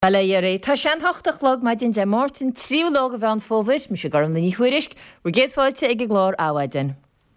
Balayere, tá sean hochtachlog mai din de Martin tríológ a bhean fóvis, mu se garm na ní chuirisk, ru géad fáilte ag glár áhaidin.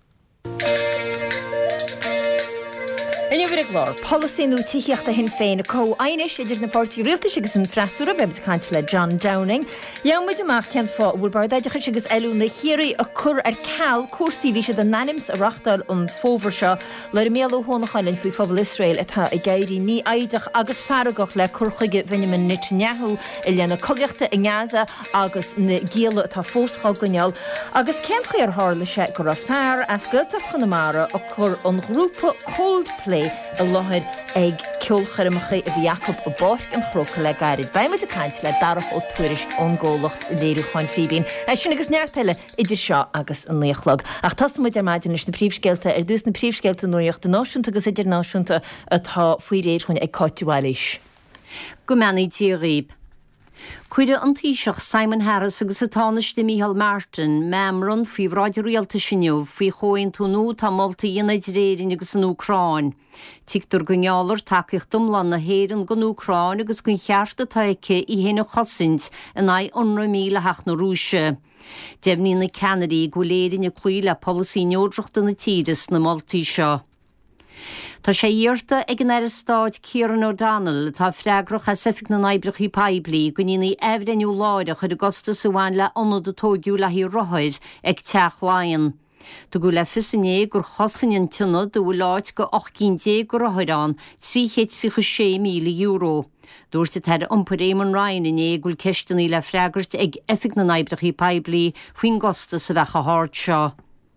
Inne bhir glár, policyú tíocht a hin féin a có ainis idir na Pártaí Rialtais agus an freisúra be caint le John Downing. Jamuid amach cean fá bhfuil bardaideachas agus eilú na chéirí a cur ar ceall cuasaí bhí sé den nanims a rachtal an fóbhar seo le méalú hónachailinn faoi phobal Israel atá i gairí ní aideach agus faragach le curchuige Benjamin Netanyahu i leanna cogeachta i Gaza agus na géala atá fósá goneal agus cean chuir hála sé gur a fearr as gilta chunamara a chur an grúpa Coldplay a láthir ag ceolchairmacha a bhí Jacob a bort an chróca le gairid. Baimid a caint le darach ó tuairis ón ggólacht léirú chuin fibín. Sin agus neartile idir seo agus an léochlog. Ach tasmuid maidin is na príomhscéalta dús na príomhscéalta nuíocht náisiúnta agus idir náisiúnta atá faoi réir chuin ag cáitiúáis. Go meanaí tíoríb. Cuide an tíiseach Simon Harris agus atáneiste Michael Martin, memran fí bhráidir rialta sinniu fí choin túnú tá molta dhéanaid réirin agus an Úcráin. Tíictar go ngeallar takeíochtum lan na héireann go Úcráin agus gon chearta taice i héna chosint in ai onra míle heach na rúise. Deimní na Kennedy go léirin a clúile policy neodrochta na tíidas na moltaí seo. Tá sé dhearta ag an Stáid Kieran O'Donnell tá freigrach a sifig na naibrach í paibli goníní efreniu láide chud agosta suáin le anad tógiú le hí rohaid ag teach láin. Tu go le fisinné gur chosanin tunna do láid go 810 go rohaidán 306 míle euro. Dúirta teir umparéman Ryan in éagúil ceistenaí le freigart ag effig na naibrach í paibli faoin gosta sa bhecha háirt seo.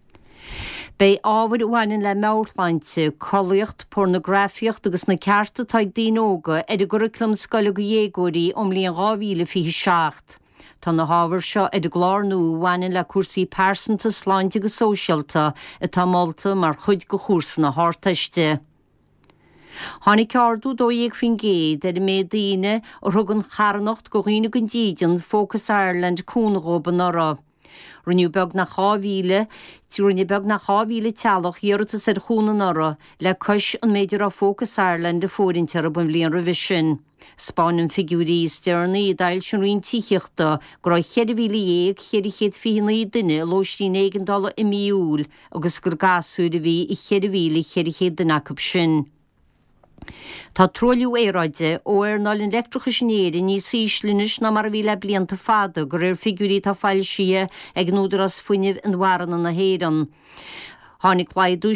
Bei ábhar uhainin le meáirlainte, choíocht, pornografíocht agus na cearta taid díóga ar a guriclam scoile go dhéagóirí líon 2026. Tá na hábhar seo ar a glárnú uhainin le cuasaí persanta sláinte agus sóisialta atá molta mar chuid go chúrsa na háirteiste. Tháinig ceardú dóigh fin géad ar mé daoine ó thugann charnacht go riine go díidean Focus Ireland cúnaróban nora. Runniu beg na chávíle, tí runni beg na chávíle tealach dhearta ar chúna nora le cos an méidir á Focus Ireland a fórintear a bun blion revision. Spáin figúrí stearna i dail sin rion tíochta go raibh cheirhíle chéad fianna duine lóistí $9 i miúil agus gur gasú a bhí i cheirhíle denacab sin. Tá troliú éráide ó ná an electrocha sinnéirí ní síslinis na mar bhí le blianta fada gur figurí tá fáil sia ag núdar as fuineh an bhharanna na héan. Tháinig laidú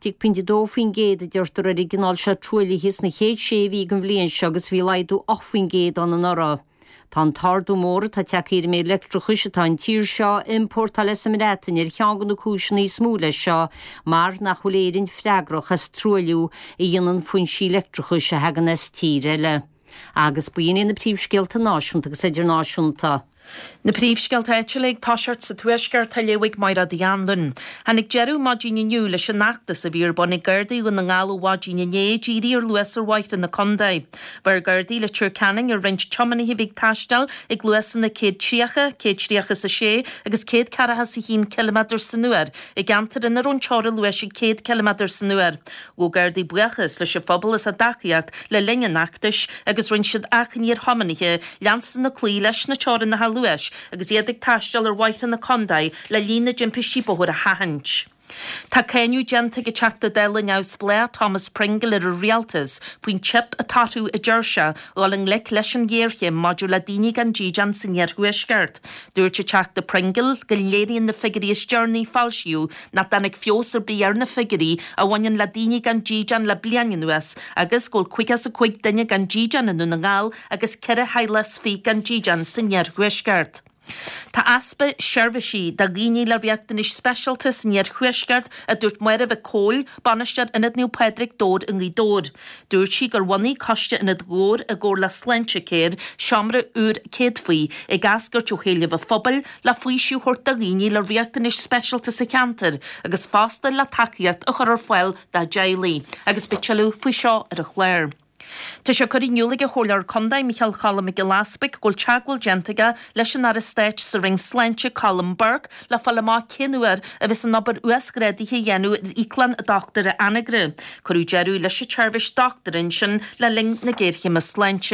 7.2 fin géad a deirtar originál se trúla his na chéad sé bhí an bblion se agus bhí laidú 8 fin géad an nora. Tá tardú mór tá teachíir mé electrochus tá tír seo import le sem rétain ar cheangan na cúisina í smúla seo mar nach chuléirinn freigrach as trúliú i dhéanaan faoin sí electrochus a hagan as tíre le. Agus buon na príomhscéalta náisiúnta agus idir náisiúnta. Na príomhscéalta éitiúlaigh táseart sa tuaisceart tá leabhaigh maira Dianlun. Hannig jeú mádíine nniu leis an nachtas a bhír bonnig gardaí go na ngáú wádíine né dírí ar luas ar waith in na condaid. Bhar gardaí le tíir canning ar rint chomanna hibhíh taistal ag luasan na céad tríocha sa sé agus céad caratha sa 1 km san nuair i gantar in arún teára luas i 1 km san nuair. Ó gardaí buachas leis a phobal is a daciacht le linne nachtas agus rint siad achan ar homanithe leansan na clí leis na teára na luis agus iaddig taistal ar waith in na condaid le lína jimpi síbóhar a hahaint. Tá céniú genta go teachta deile neus blé Thomas Pringle ar a rialtas faoin chip a tatú a deirse óling le leis an ggéirche modú le daoine gan ddíjan san ar huisceart. Dúirte teachta Pringle go léiríonn na figurí is dearnaí falsiú na danig fiosar bliar na figurí a bhain le daoine gan ddíjan le blian nuas agus ggóil cuigas a chuig duine gan ddíjan inú na ngáil agus ceire heiles fí gan ddíjan san ar huisceart. Tá aspa seirbhísí da gíní le bheachtanis specialtas níar chuisceart a dúirt muire bheith cóil banistead inad New Pedrick dód in dód. Dúirt sí gur bhaí coiste inad gór a ggóir le slente céad seamra úr céad faoi i gasgurt ó chéile bh phobal le faoisiú chuirt da gíní le bheachtanis specialtas a cantar agus fásta le takeíart a chur ar fáil da jailí agus bitseú faoi seo ar a chléir. Tá sé chuí nniuúlaigh a cholar condaid Michael Colm go láspic ggóil teagháil gentaga leis an ar stéit sa ring slente Colmberg le fallamá cinúir a bheits an obair uasgrédaithe dhéanú íclan a doctor a anagre, chuú jeú leis a teirvis doctorin sin le ling na géirche me slente.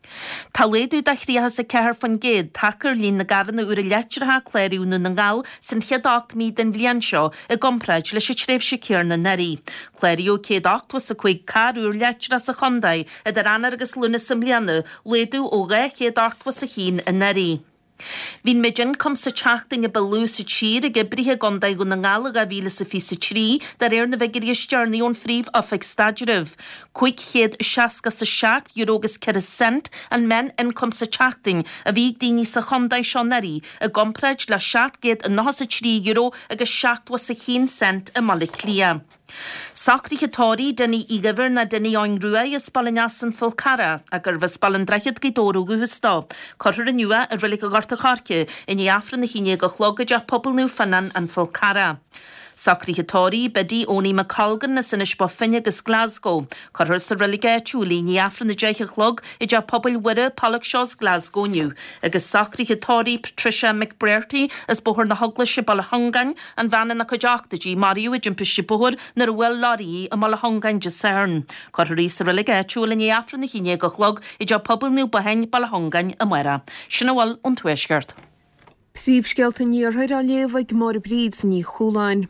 Tá léadú de chríotha sa ceithre fan géad takear lín na garanna uair a leitreatha chléiriúna na ngáil san 8 míad den bhliain seo i gcompráid leis a tréimh sicéir na narí. Chléiriú 8 was sa chuig carúr leitreatha sa chondaid a dar anar agus luna sa mbliana léadú ó ré 8 was sa hín a narí. Bhín midjin com sa teachtain a balú sa tír a gibrithe gondaid go na ngála a bhíle sa fi sa trí dar na bhegur i stearnaí ón phríomh ofaig staidirh. Cuig chéad seaca sa seach eurógus ceir cent an men in com sa teachtain a bhí daoine sa chondaid seo narí a gompraid le 7 a 93 euro agus 7 was sa 1 cent a mala clia. Sacríthe tóí denní igahar na denní áin ruúa is spallineas san Fulcara a gur bheith spallan dreichiad gidóú go hustá. Corthir a nua a rilik a garta charce in afran na híine go chlogad a pobl nú fanan an Fulcara. Sacríthe tóí bedí óní McColgan na sinis ba finne agus Glasgow. Corthir sa religéitúlí ní afran na dreiche chlog i d pobl wire Pollock Shaws Glasgow nniu. Agus sacríthe tóí Patricia McBrearty as bohar na hogla se Ballahongan an bheanna na codeachtatí Mariú i jimpiste bohar nar a bhfuil larí a Ballahongan de Cern. Corthirí sa religéitúla ní afran na híine go chlog i d pobl nú bahain Ballahongan a mura. Sinna bhfuil an tuaisceart. Príomhscealta níorthaid a léomhaid mór bríd ní chúláin.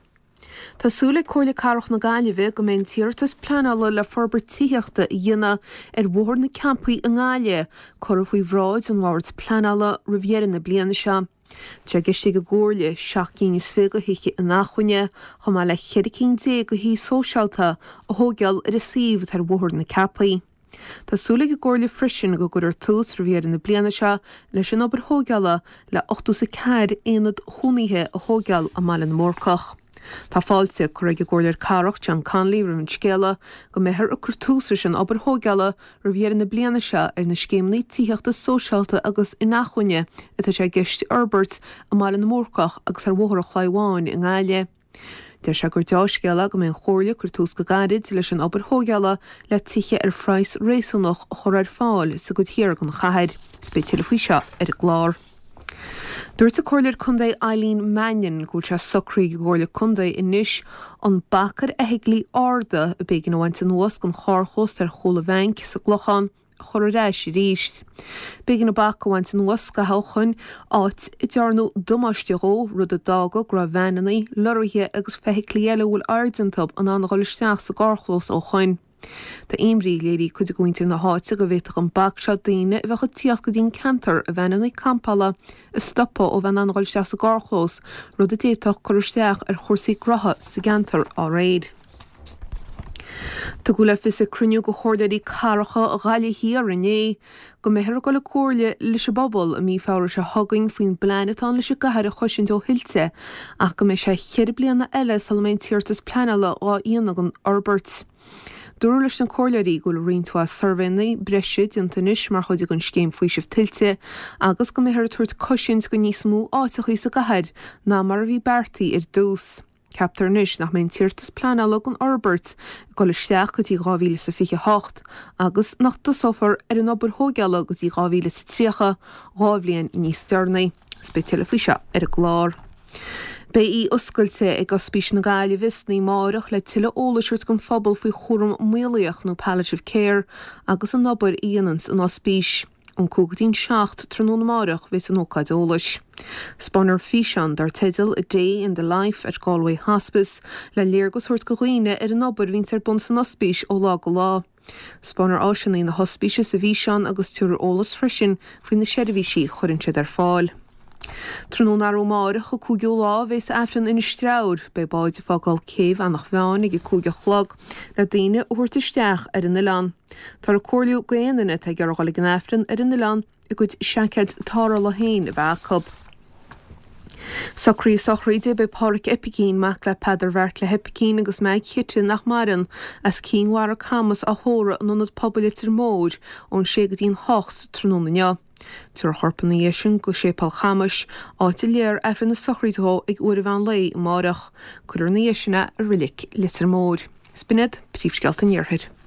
Tásúla cóirla carach na gáileheh go mbeidh tíortas planala le forbartííochta dhéine ar bhór na campaí a ngáile chora faoi bhráid an bhhairt planala riviera na bliana seo. Tre giste go gcóirla 7 go hiiche a nachhuine chumá le 10 go hí sóseálta a thógeal ar a síomh tar bhór na campaí. Tásúla go gcóirla frisin go gur tús riviera na bliana seo leis an obair thógeala le 8 éad chunaithe a thógeal a mala na mórcach. Tá fáilte chuir go gcóirlir carach John Conley rin scéala go méthir a curtúsa sin obair thógeala riviera na bliana seo ar na scéimnaí tíochta sóseálta agus i nachhuine atá sé gceiste Albert a mala na mórcach agus ar bhóthar a chláimháin i ngáile. Deir se gur deiscéala go mbeidh chóirla curtús go gairid leis an obair thógeala le tithe ar phrais réasúnach chur ar fáil sa go tíar go chaid spéitiile faoi seo ar a glár. Dúirt a cóirlir chundaid Eileen Mannion go se socraí go gcóirla chundaid inis an bachar a hiiglí arda a bégin bhaint an nuas gon chárchos ar chola bhainc sa glochan chur réis i ríist. Bégin na bach bhaint an nuas go hechun áit i dearnú dumáisteó rud a dága gra bheanaí loirthe agus feiclíile bhfuil ardanttab an an gholisteach sa gárchlós ó chuin. Tá imrí léirí chud a gúinte na háite go bhéach an bag seo daine a bhecha tíoch go dtíon cantar a bheanana campala i stoppa ó bhean anghil se sa gárchlós rud a déach choristeach ar chósaí grotha sa gantar á réid. Tá go le fis a cruniú go chóirdaí caracha a gáile híar inné go méthir go le cóirle leis a bobbal a mí fáir se thugainn faoin blainetán leis a gahar a chosin do hiilte ach go mé sé cheir blianana eile salmain tíortas planala á íana an Albert. Dúir leis an cóirleirí go le rionntá survenaí breise diontanis mar chuide an scéim faoi sibh tiltte agus go méthir tuairt cosint go níos mú áitechaí sa gahar ná mar a bhí beartaí ar dús. Ceaptar níos nach mbeidh tíortas planala an Albert go leisteach go dtí 2028 agus nach dosofar ar an obair thógeala go dtí 2030 gábhbliain i níos stearnaí spéitiile faoi seo ar a glár. Bei í oscailte ag ospís na gáile visnaí máireach le tuile ólaiseart gon phobal faoi chóram muolaíoch nó palliative care agus an obair íanans an ospís. An cúgadtín 7 tróna máireach bheits an ócáid ólais. Spannar Fisean dar teidil A Day in the Life at Galway Hospice le léargus thuirt go dhaoine ar an obair vín ar bun san ospís ó lá go lá. Spannar áisinaí na hospíise sa Fisean agus túir ólas freisin faoin na seirbhísí chuirinse ar fáil. Tróna máireach go cúgeú lá bheits efran ina stráir be báid fágáil céimh annach bheáin ag cúge chlog le daine uirtaisteach ar in Ián. Tar a cóirliú gaanaine ag geargáil an efran ar in Ián i gcuid 6 tára le hain a bheacab. Socraíide be páric epicín mac le peidir bheirt le hepicín agus meid chiite nach marin as cínhhar a camas a thóra anionad pobllitir mód ón sé go dtíon 8 tróna. Tuair chorpaní sin go sépal chamas áte léir efran na socraító ag uair bhean lei máireach chuir na sinna a rilik litir mód. Spinned príomhscealta níorthaid.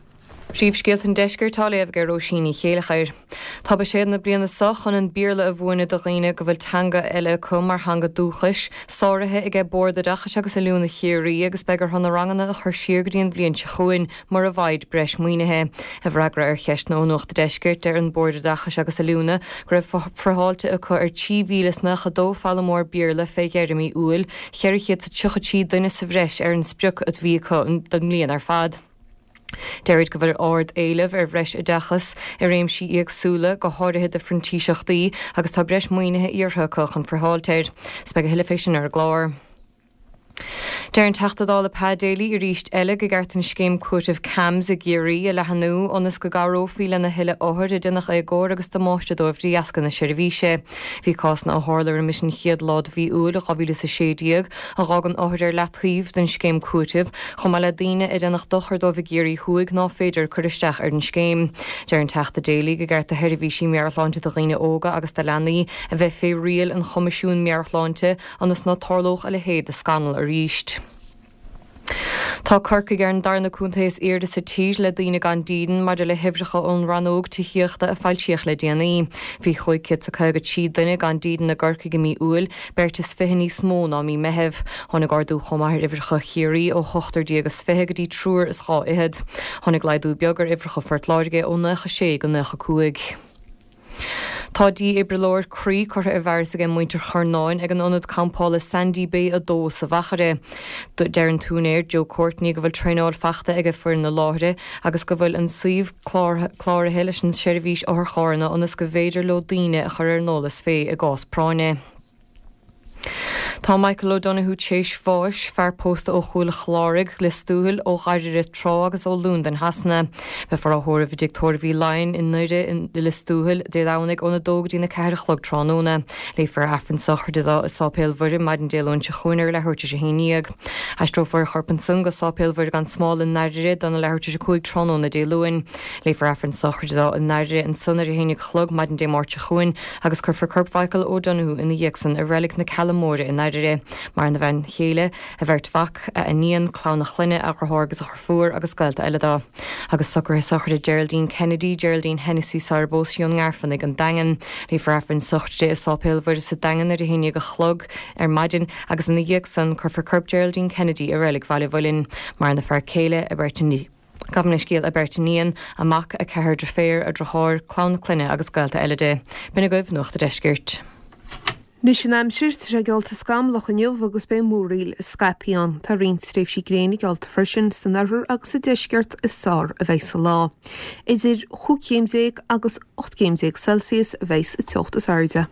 Príomhscéalt an deisceirtálaíomh gur róisíní chéalachair. Tá sé na bliana soch an bíorla a bhna do riine go bhfuil teanga eile cum mar hanga dúchais, sáirithe ag bordadachas agus a lúna chéirí agus begur honna rangana a chur siirgadíon blion se chuin mar a bhaid breis muoinethe. A bhreagra ar cheist nó nach de deiscirt ar an bordadachas agus a lúna, go raibh forháilte a chu ar tíhílas na chadó fallamór bíorla fé Jeremy úil, cheirichéad sa tuchatí duine sa bhreis ar an spriuc a bhí don mlíon ar fad. Deird go bhfuil ard éileh ar bhreis a dechas ar réimsí agsúla go háirithe de frontíiseachtaí agus tá breis muoinethe iarthachach an forháilteir, speg a hiliféisisin ar glár. Deir an teachtadála pádéalaí I ríist eile go gceart an scéim cuatamh cams a géirí a lehanú onas go garófií na hiile áthir a dunnach é ggóir agus do máiste dóibh dí ascan na seirbhíse. Bhí cásna a hálar an mission chiad lád bhí úla a bhíle sa sédiaag a rágan áthir ar leatríomh den scéim cuatamh chum le daine i dennach dochar dóibh géirí thuig ná féidir chuiristeach ar an scéim. Deir an teachtadálaí go gceart a heirbhísí mearchláinte do riine óga agus de leanaí a bheith fé rial an chomisisiún mearchláinte anas ná tarlóch a le héad a scanal a ríist. Tá Corcaigh ar an darna cúntaéis irde sa tíis le daoine gan díden mar de le hibrecha ón ranóg tííochta a fáiltíoch le déanaí. Bhí chuid sa chuigad siad duine gan díden na Corcaigh mí úil, beirtas fihinní smó ná mí mehebh, tháinig ardú chomáir ibrecha chiirí ó chochtardí agus fithe gotí trúr is gá ihead. Tháinig leidú beagar ibrecha fortláirge ó 9 go 9 Tá dí ibrelóir crí chuir a bhharsa ag muintir chornáin ag an ionad campála Sandy Bay a dó sa bhachare. Deir an túnéir Joe Courtney go bhfuil treáil fachta ag fuair na láthre agus go bhfuil an suomh chláirithe leis an seirbhís ó th cháranna onas go bhéidir le daoine a chur ar nólas fé a gás práine. Tá Michael O'Donoghue tééis fáis fear pósta ó chuúil chláirigh listúil ó gaiidir trá agus ó lún den hasna. Be far áthra bhí dictóir bhí lein in nuide in listúil dé dánig óna dógadí na ceirichlog tránóna. Lé far affran sochar de sápéil bhuiir maid an déalún se chuineir le thuirte sé héíag. Eistrófar chorpan sun go sápéil bhuiir gan smálin neidir don le thuirte se chuig tránóna déalúin. Lé far affran sochar de an neidir an sunnar hénig chlog maid an dé máirte chuin agus chur far Michael O'Donoghue in dhéagsan a relic na Calamóra in neidir mar na bhain chéile a bhirt fach a níon chlán na chluine a chuthgus a chufuair agus gailta eile dá. Agus sochar de Geraldine Kennedy, Geraldine Hennessy Sarbóisiún ngarfannig an dagan, lí frafrin sochte is sápéil bhuiir sa dagan ar héine go chlog ar maidin agus in dhéag san chur Geraldine Kennedy a relic bhaile bhfuilinn mar na fear céile a bertaní. Gabhanna scéal a bertaníon amach a ceir de féir a drothir chlán cluine agus gailta eile de. Bina goibh nucht a deiscirt. Nis sin aimsirt sé gealta scam lechaniuh agus bé móríl Scapián tá rion stréifh sí grénig gealta frisin san arthur agus a deisceart is sár a bheits sa lá. Idir 5 agus 8 Celsius a bheits a teocht is airde.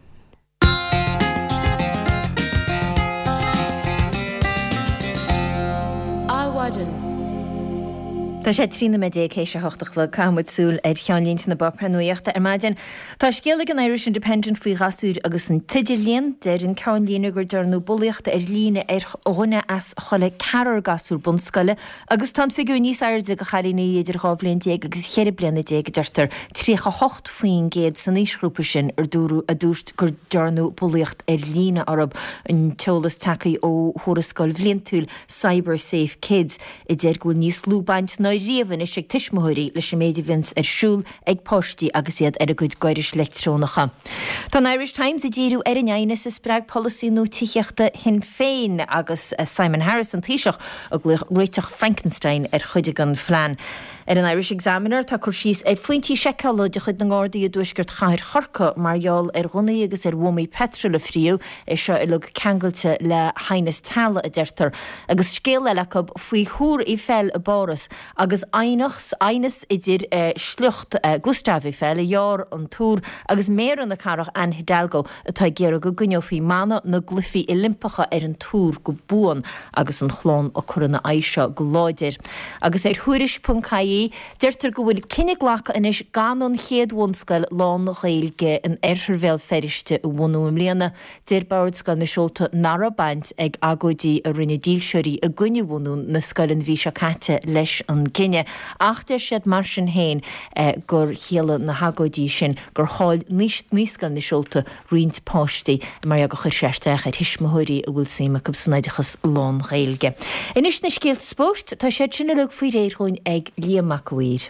Áhaidan. Tá sé trína me dé chééis hochtachla camid súil ag cheanlínt na bopra nuoachta ar maidin. Tá scéala an Irish Independent faoi gasúd agus an tiidir líon déir an ceann líana gur dearnú buíochta ar lína ar óna as chola cear gasú bunscoile agus tá figur níos airde go chalína idir gábblionn déag agus chéir blianana déag deirtar 3 faoin géad san níosgrúpa sin ar dúrú a dúirt gur dearnú buíocht ar lína arab an teolalas tacaí ó thurascoil bhlíonn Cyber Safe Kids I déir go níos lúbaint na riamhan is sé tiismóirí leis sem méidir vins ar siúl ag postí agus iad ar a gcuid gairis leictrónacha. Tá Irish Times a ddíú ar an aine sa sppraag policy nó tíochta hin féin agus Simon Harris an tíiseach a gluiteach Frankenstein ar chuide an phlean. Ar an Irish Examiner tá chur síos ag foiointí seicála de chud na gádaí a dúisgurt chair chorca margheall ar ghunaí agus ar bhmaí petrol a fríú is seo i lug ceangailte le haines talla a deirtar agus scéal eile faoi thúr I fel a báras agus aines idir slucht Gustav I fel a jaar an túr agus mér an na carach an Hidalgo atá géar go gunneoí mana na glufií Olympicha ar an túr go buan agus an chlán ó chuna aisio gláidir. Agus ar thuiris.caí deirtar go bhfuil cinnig lecha inis gan an chéadhhanscail lán réilge an airthirbhéal feriste I bhhanú mbliana, déir báirt gan na seolta nara baint ag agóidí a rinne dílseirí a gunne bhhanún na scoilann bhí se caite leis an cinenne achtar siad mar sin héin gur chéile na hagódí sin gur háil níos gan na siúlta riint páistí mar a go chuir seisteach ar hisismothirí a bhfuil séime go snaideachas lán réilge. Inis na scéalt sport tá sé sinna le faoi réirthúin ag líamachhuiir.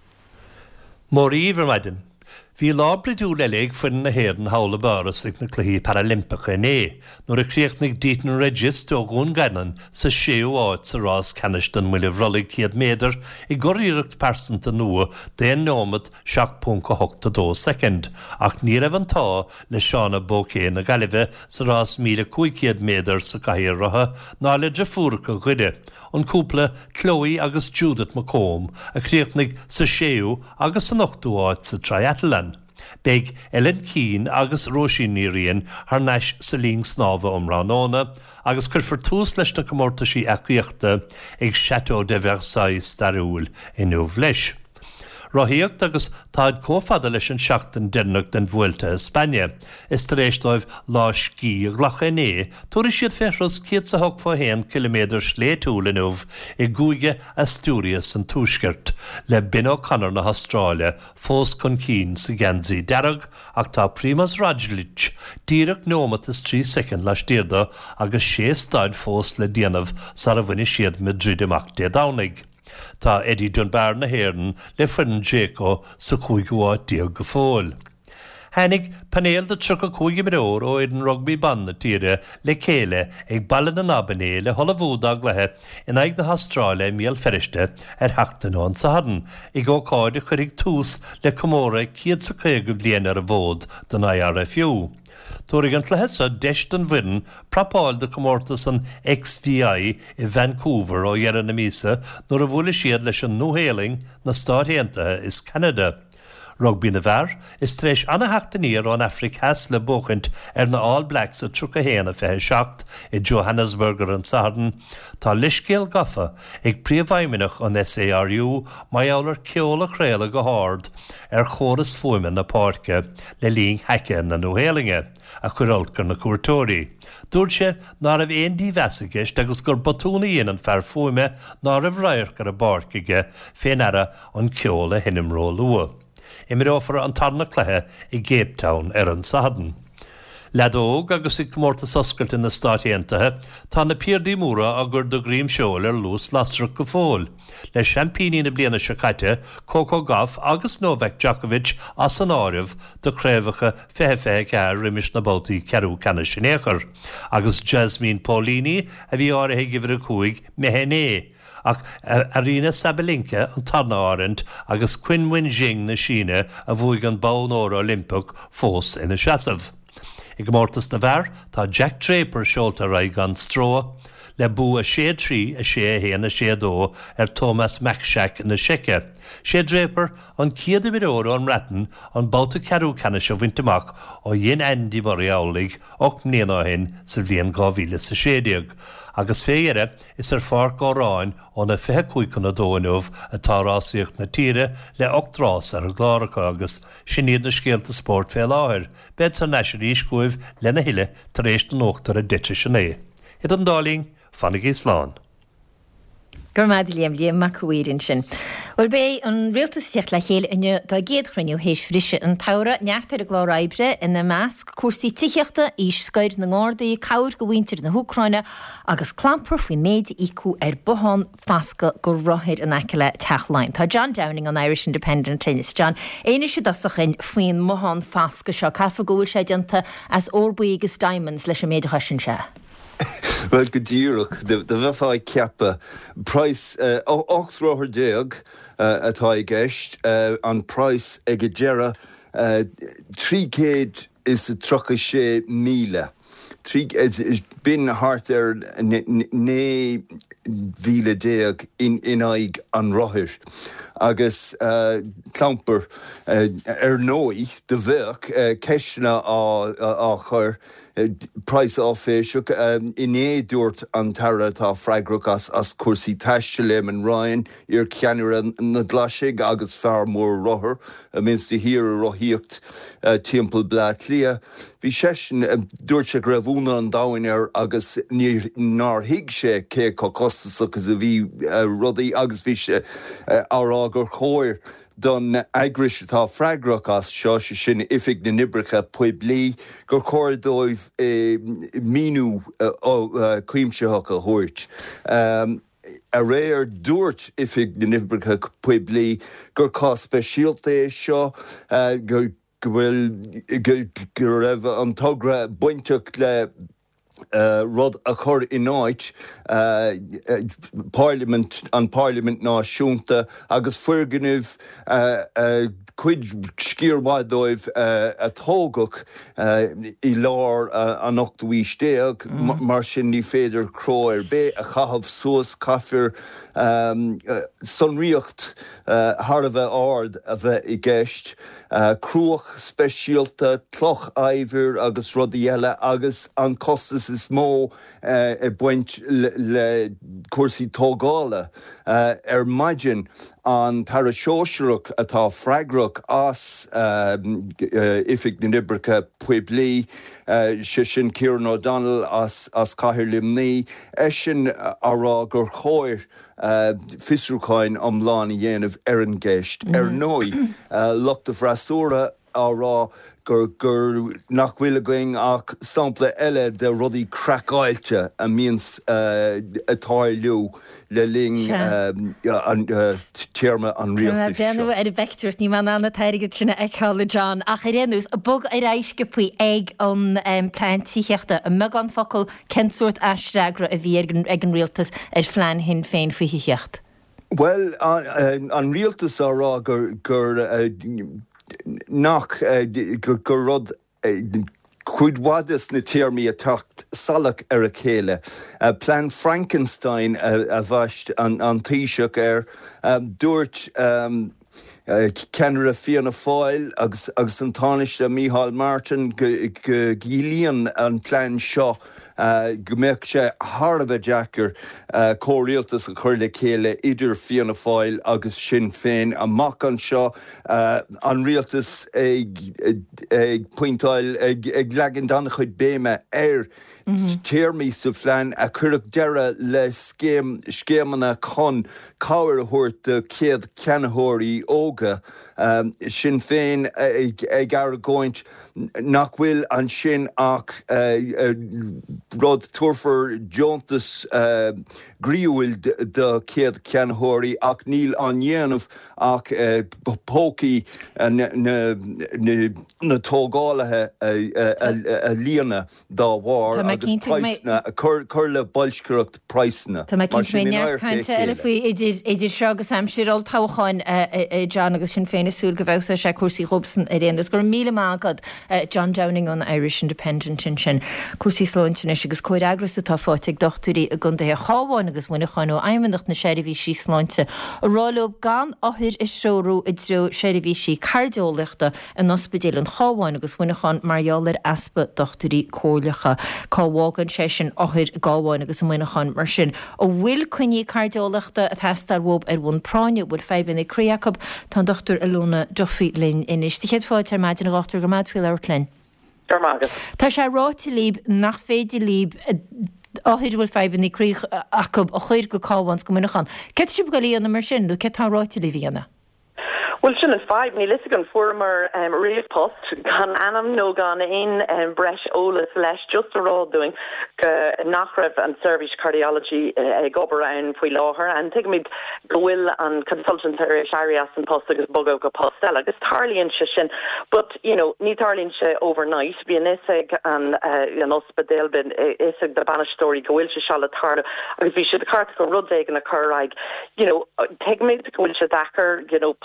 Mór íomhar maidin. Bhí lábridú leig fan na héan hála baras ag na cluí Paralympica in nuair a chríochnig dítan regist ó gún gainan sa séú áit sa rás canistan muile bhrolig 100 méadar I goríireacht persanta nua déan nómad 7.82 second ach ní raibh le Seána Bócé na Galibhe sa rás 1500 méadar sa caiir ratha ná le de fúracha ghuide an cúpla Chloe agus Judith McComb a chríochnig sa séú agus san 8 áit sa triathlon. Beg Ellen Keane agus Róisín Nírion haar neis sa líng snáfa Ránóna agus chuir tús leis na comórta sí acuíochta ag Château de Versailles starúil in Nuav leis. Rothíocht agus táid cófada leis an seachtain denach den Vuelta a Spáine. Is tar éistóibh lá scí ghlacha tuair siad ferras 180 km sléitúil in Nuav I gúige Asturias an túisgurt le bin O'Connor na Australia fós chun cín sa Ganzi derag ach tá Primož Roglič díreach nómatas 3 second leis díirda agus 6 stáid fós le déanamh sa a bhaine siad Madrid amach de dánig. Tá Eddie Dunbar na héireann le finn Jaco sa 5 díag go fóil. Hannig panéal de 35 milliún ó an rugby ban na tíre le céile ag ballan an Abané le Hollavoúdag lethe in aig na Australia míal feriste heachtain sa hadan I ggócáide chuig tús le comóra 150 bliain ar a bhód den IRFU. Tuairigh an tlathesa deist an bhuireann prapáil de comórtas an XVI I Vancouver ó dhearan na mísa nuair a bhuaile siad leis an núhéaling na Stát Aontaithe is Canada. Rugby na bhar is tréis anna heachtaíar an Africas le bóchant na All Blacks a 37 I Johannesburg an Sahardan, tá liscéal gafa ag príomhhaimineach an SARU mai álar ceola chréala go háard chóras fuimen na páirce le líng heice na núhéalinge a chuirolcar na cuairtóirí. Dúirt sé ná raibh éon dí bheasagist agus gur batúna dhéanaan fear fuime ná raibh raircar a barcaige féin ara an ceola hinimró lua. Imir áfar an tarna clethe I Cape Town an Sahadan. Ledóg agus I comórtas oscailt in na Stát Aontaithe tá na Pierdí Múra a gur do Grím Seoil lús lasrach go fóil. Le champíní na bliana secaite, Coco Gauff agus Novak Djokovic as an áirih do chréimhacha fehe rimis na bótaí ceú canna sinéchar, agus Jasmine Paulini a bhí áirithe gifir a chuig mehené. Ach Arina Sabalenka an tarna áirint agus Qin Wenjing na Síne a bhuaig an báinóra Olympach fós ina seasamh. I gomórtas na bhar tá Jack Draper seolta raig an Stró le bú a 3 a 2 Thomas Macshack na Seice. Sé Draper an 100 milliún an ratan an báta ceú canna seo bhainteach ó dhéon Andy Boreálaigh 8 mbliana sa bhliain 2016. Agus féire is far góráin ó na 25 na dóinmh atá rásaíocht na tíre le 8 rás ar gláracha agus sin iad na scéalta sport fé láthir, bed sa neisiirí scuibh le na hiile tar éis na nóachtar a dite sinné. Iad an dáling fannig Slán. Gur maid líam machuirin sin. Wel bé an rialtas seach le chéile inne dá géad chruinniu héis frise an taura neachtar a gláraibre in na measc cuasaí ticheachta ís scoid na ngordaí caur go bhaintir na Húcráine agus clampar faoin méid ícú bohan fasca go roiid an aiceile teachláin. Tá John Downing an Irish Independent Tennis. John, éine sé dasachin faoin mohan fasca seo cafa gúil sé dianta as orbuí agus diamonds leis a méid hasin se. Well, go díireach, de bheitfáid ceappa, price 8 róthar déag atá I gceist, an price ag go deireadh 300 is 36 míle. Bin hart né víle déag in aig an rothir. Agus clamper nóí de bheach ceisna á chur price áféisiach iné dúirt an tara tá freigrach as cuasaí taiste le an Ryan ar ceanire na glaisiig agus fear mór rothair a minsta hir a rothíocht timpeall blát lia. Bhí sesin dúirt se raibhúna an dáhain agus nar hiig sé cé có costas agus a bhí rudaí agus bhí se árá gur chóir don agris tá freigrach as seo sin ifig na nibricha puiblí gur chóirdóibh míú cuimseach a thuirt. A réir dúirt ifig na nibricha puiblí gur cá speisialta seo gur raibh an togra buinteach le rud a chur in áit Parliament náisiúnta agus fuirganibh cuid scíormhaidóibh a tógach I lár an 8 mhístéag mar sin ní féidir cróir bé a chahabh suas caithfir sonríocht thar a bheith ard a bheith I gceist cruach speisialta cloch aibhir agus rudaí eile agus an costas is mó buint le cuasaí tógála maidin an tar a seoisireach atá freigrach as ifig na nibricha puiblí sin Kieran O'Donnell as Cathair Limní sin ará gur chóir fisrúcháin amláin I dhéanamh an gceist nói lucht a bhreasúra árá gur nach bhfuil going ach sampla eile de rudaí crackáilte a míns atáiliú le ling tíorma an rialtas. Déanamh ar vectors ní man anna teirigid sinna eála John ach réanús a bug ar éisce puoi ag an plántííochta a mug an focail censúirt aisteagra a bhí ag an rialtas ar phlean hin féin faoíocht. Well, an rialtas árá gur nach gur rud chuidhhadas na tíormaí a tacht salach ar a chéile. Plán Frankenstein a bhaist an taoiseach dúirt ceannar a fianna fáil agus an táiste Micheál Martin go gílíonn an plán seo go mbeadh sé thar a bheith deacair cóirialtas a chuir le chéile idir fianna fáil agus sin féin amach an seo an rialtas ag pointáil ag leagan dana chuid béime tíormaí sa phlean a chuireadh deire le scémanna chun cabhair a thuirt de céad ceannathóirí óga sin féin ag aragóint nach bhfuil an sin ach rud tuirfar Jontas gríúil de céad ceannathóirí ach níl an dhéanamh ach pócaí na tógálathe a líana dá bhar agus praisna a chur le bailsceireacht praisna. Tá cinnear caiinte eile faoi idir seo agus am siráil táchain John agus sin féinna súil go bhesa sé cuasaí Robson a réandas gur míle mágad John Downing an Irish Independent sin cuasaí slóintin agus coir agras atá fáteag dochtúí a gundathe cháháin agus bhuina chuinú aimimnacht na séirihí sí sláinte. A ráilób gan áthir is seoú I dro séirihí sí cardiolachta an ospedéil an cháháin agus bhuina chun marheallar aspa dochtúí cóirlacha cáhágan sé sin áthir gáháin agus bhuina chun mar sin. ó bhfuil cuiní cardiolachta a testar bhób ar bhún práine bhfuil feibin Críacob tá dochtúr Alúna Duffy Lynn inis. Tíchéad fáid ar maidin a gáchtúr go maid fiúil Lynn. Tá sé ráti líb nach féidir líb áthir bhfuil feibin Críacob a chuir go cáhhains go munachan. Ket si go líana mar sin nó ket tá ráti líhíanana? Well, sin is 5 ní ligan former réh post gan anam nó gan ein breis ólas leis just a rá doing nachref an service cardiology ag oberáin foi láhar an te mid gohfuil an consultant Sharias an post agus bogo go postel agus tarlíonn se sin, but you know ní tarlíonn se overnight bí an isig an ospedéil bin isig de banistóí gohfuil se se tar agus bhí se de cart go rudéig an a churaig, you know te mid gohfuil se dachar, you know postan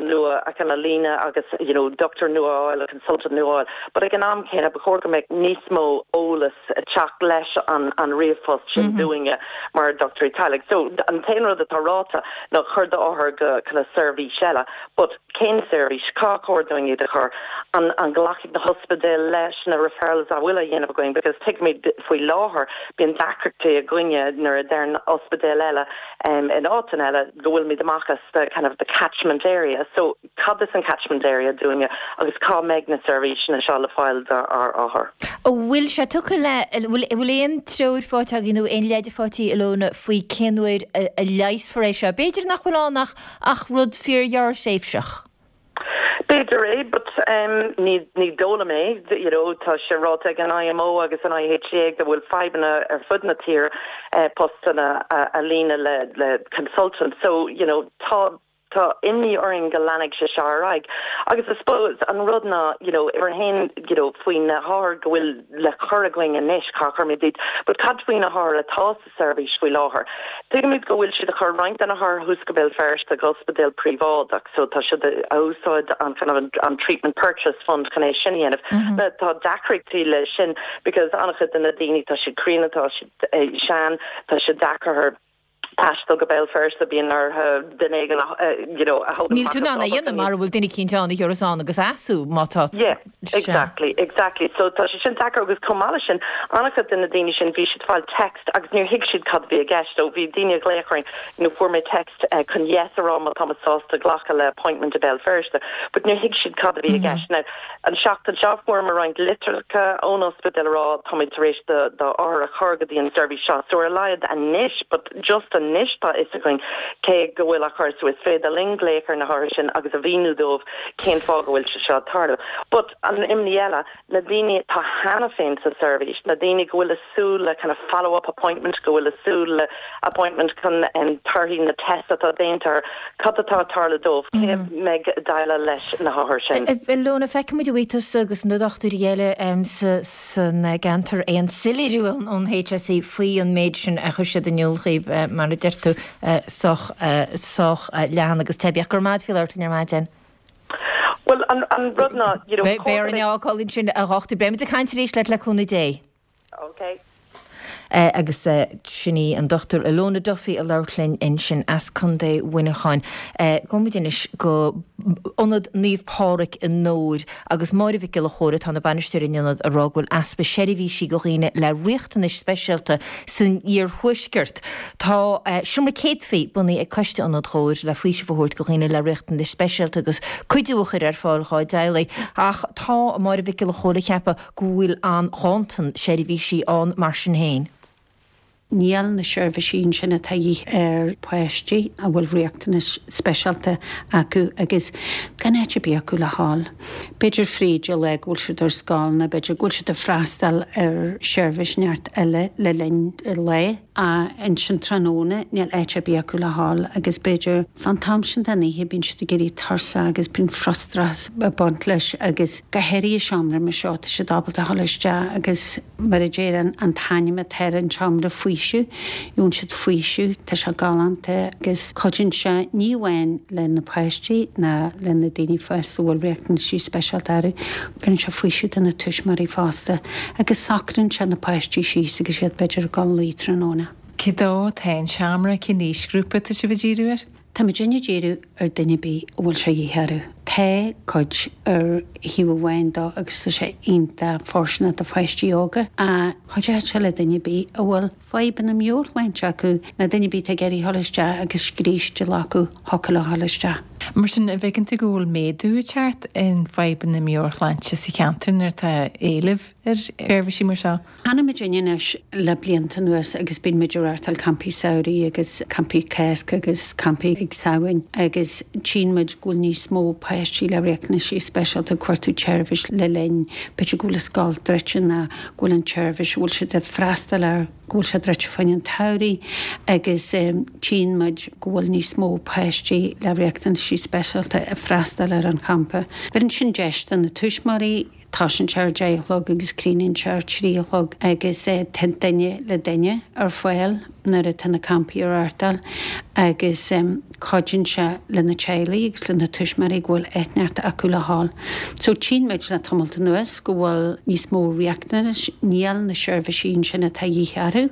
nua ag an lína agus doctor nua oil a consultant nua oil, but ag an am céine bechor go meid nísmó ólas teach leis an riamhfos sin doing it mar Dr. Italig. So an téanra a tarráta nó chuirda áthar go kind of serví sela, but cén serví cá doing it chur an glachig na hospital leis na referrals a bhfuil a dhéanamh going, because take me faoi láthair bíon dacrachtaí a gcuine nar a dern hospital eile in átain eile go bhfuil mi amachchas the kind of the catchment area. So cad this an catchment area doing it agus cá meid na serví na seo le fáil ar áthar. Bhfuil se tucha le bhfuil éon treúd fáte a gginú éon leidir fátí alóna faoi cinúid a leis for éis se. Beidir nach bhfuilánach ach rud fíorhear séifseach. Beidir but ní dóla mé, tá sé ráta an IMO agus an IHA go bhfuil febanna ar fud na tír postana a lína le consultant. So, tá imní oring galannig se searaig. Agus I suppose an rudna, ar hen, faoin na haar go bhfuil le churagling a nish cachar me dit, but cad faoin na haar a tá sa service faoi láthair. Tuigamid go bhfuil si a chur reint an a haar húscabil first a gospedal privádach, so tá si a úsáid an kind of an treatment purchase fund canné sin dhéanamh. Tá dacrachtaí le sin, because annachad in na daoine tá si crína, tá si sean, tá si dacra her Ashtal go bell first a bíon ar dennégan a ho. Níl tú nána dhéanam mar bhfuil duine cinnteánna Eurosán agus asú mátá. Yeah, exactly. So tá sé sin dacr agus comála sin annachad in na daoine sin bhí siad fáil text agus níor hiic siad cad bhí a gceist ó bhí daoine gléachrain fuair mé text chun yes ará má támasásta ghlacha le appointment a bell first, but níor hiic siad cad bhí a gceist. Now an seachtain seafuair mar roiint literacha ón hospital rá táid tar éis the ára churgadí an service seo. So ar leiad a nish, but just a nishta is going ke gohfuil a chur so is féad a lingléchar na háir sin agus a bhíú dómh cén fá gohfuil se seo tarda. But an imní eile na daoine tá hana féin sa service, na daoine gohfuil asú le kind of follow-up appointment, gohfuil asú le appointment chun tarthaí na test atá déantar catatá tarla dómh cé meid daile leis na háir sin. Lona feicimiid uítas agus na dochtúí eile san gantar éon silíú an HSE faoi an méid sin a chuise den nniuúlchaíb mar deirú soch lean agus tebeach gur máid fiíirtain ar maidin. Well, an rudna, Bear ááilín sin a rochtú be a caiintéis le leúna dé. Okay. Agus sinní an dochtúr Ilona Duffy a leirlinn in sin as chundé winneáin. Gomuidinis go onad níomhpáric in nóid agus máirhí le chóir tá na banisteirionad a rághfuil aspa sérihí si go riine le riochtanis speisialta san íor thuisgurt. Tá siomra céadhí bunaí ag coiste anad chóir le faoise bhórt go riine le riochtanis speisialta agus chuideúchar ar fáilá deala ach tá máirhí le chóir cheappa go bhfuil an hátan sérihí si an mar sin héin. Níl na seirbhísín sinna taí ar poisttí a bhfuil riachtanas speisialta acu agus gannéite bí acu le háil. Beidir fríide le bhfuil siad ar scáilna, beidir gúil siad a freastal ar seirbhísneart eile le linn le a in sin tróna níl éite bí acu le háil agus beidir fan tamsin daníhé bín siad géirí tarsa agus bín frostras a bont leis agus gahéirí seomra me seo si dábalta háiste agus mar a déan an taine me teir an seomra faoisiú,ún siad faoisiú tá se galanta agus codin se níhhain le na poisttí na le na daoine feistú bhfuil riachtan sí speisialtáú bín se faoisiú den na tuis marí fásta agus sacrann se na poisttí síos agus siad beidir gan lítra nóna. Cidó tain seamra cin níos grúpa tá si bhdíúir? Tá me déine déú ar duine bí bhfuil se dhéhearú. Tá coid ar híomhhain dá agus tá sé onanta fórsanna a feistíoga a chuide se le duine bí a bhfuil faiban na mórleinte acu na duine bí a geirí halliste agus scríiste lecu hoca le halliste. Mar sin a bhigannta gúil méadú teart in faiban na mórleinte sa ceantar ar tá éileh ar bhí mar seo. Anna me déineis le blianta nuas agus bín meidirartal campí saoirí agus campí céasca agus campí ag saoin agus tímuid gúil níos mó poisttí le riachna sí speisialta cuairtú tseirbhís le lein beidir gúil scáil dreite na gúil an tseirbhís bhfuil si de freastal ar gúil se dreite fain an tairí agus tímuid gúil níos mó poisttí le riachtan sí speisialta a freastal ar an campa. Bhíonn sin deistan na tuismarí tá sin teir déolog agus críonn teir tríolog agus ten daine le daine ar foiil nar a tanna campí ar ardal agus codjin se lena chéalaí agus lena tuismarí ghfuil éithneart acu le hall. So tí méid le tamilta nuas go bhfuil níos mó riachtanas níl na seirbhísín sinna tá dhéarú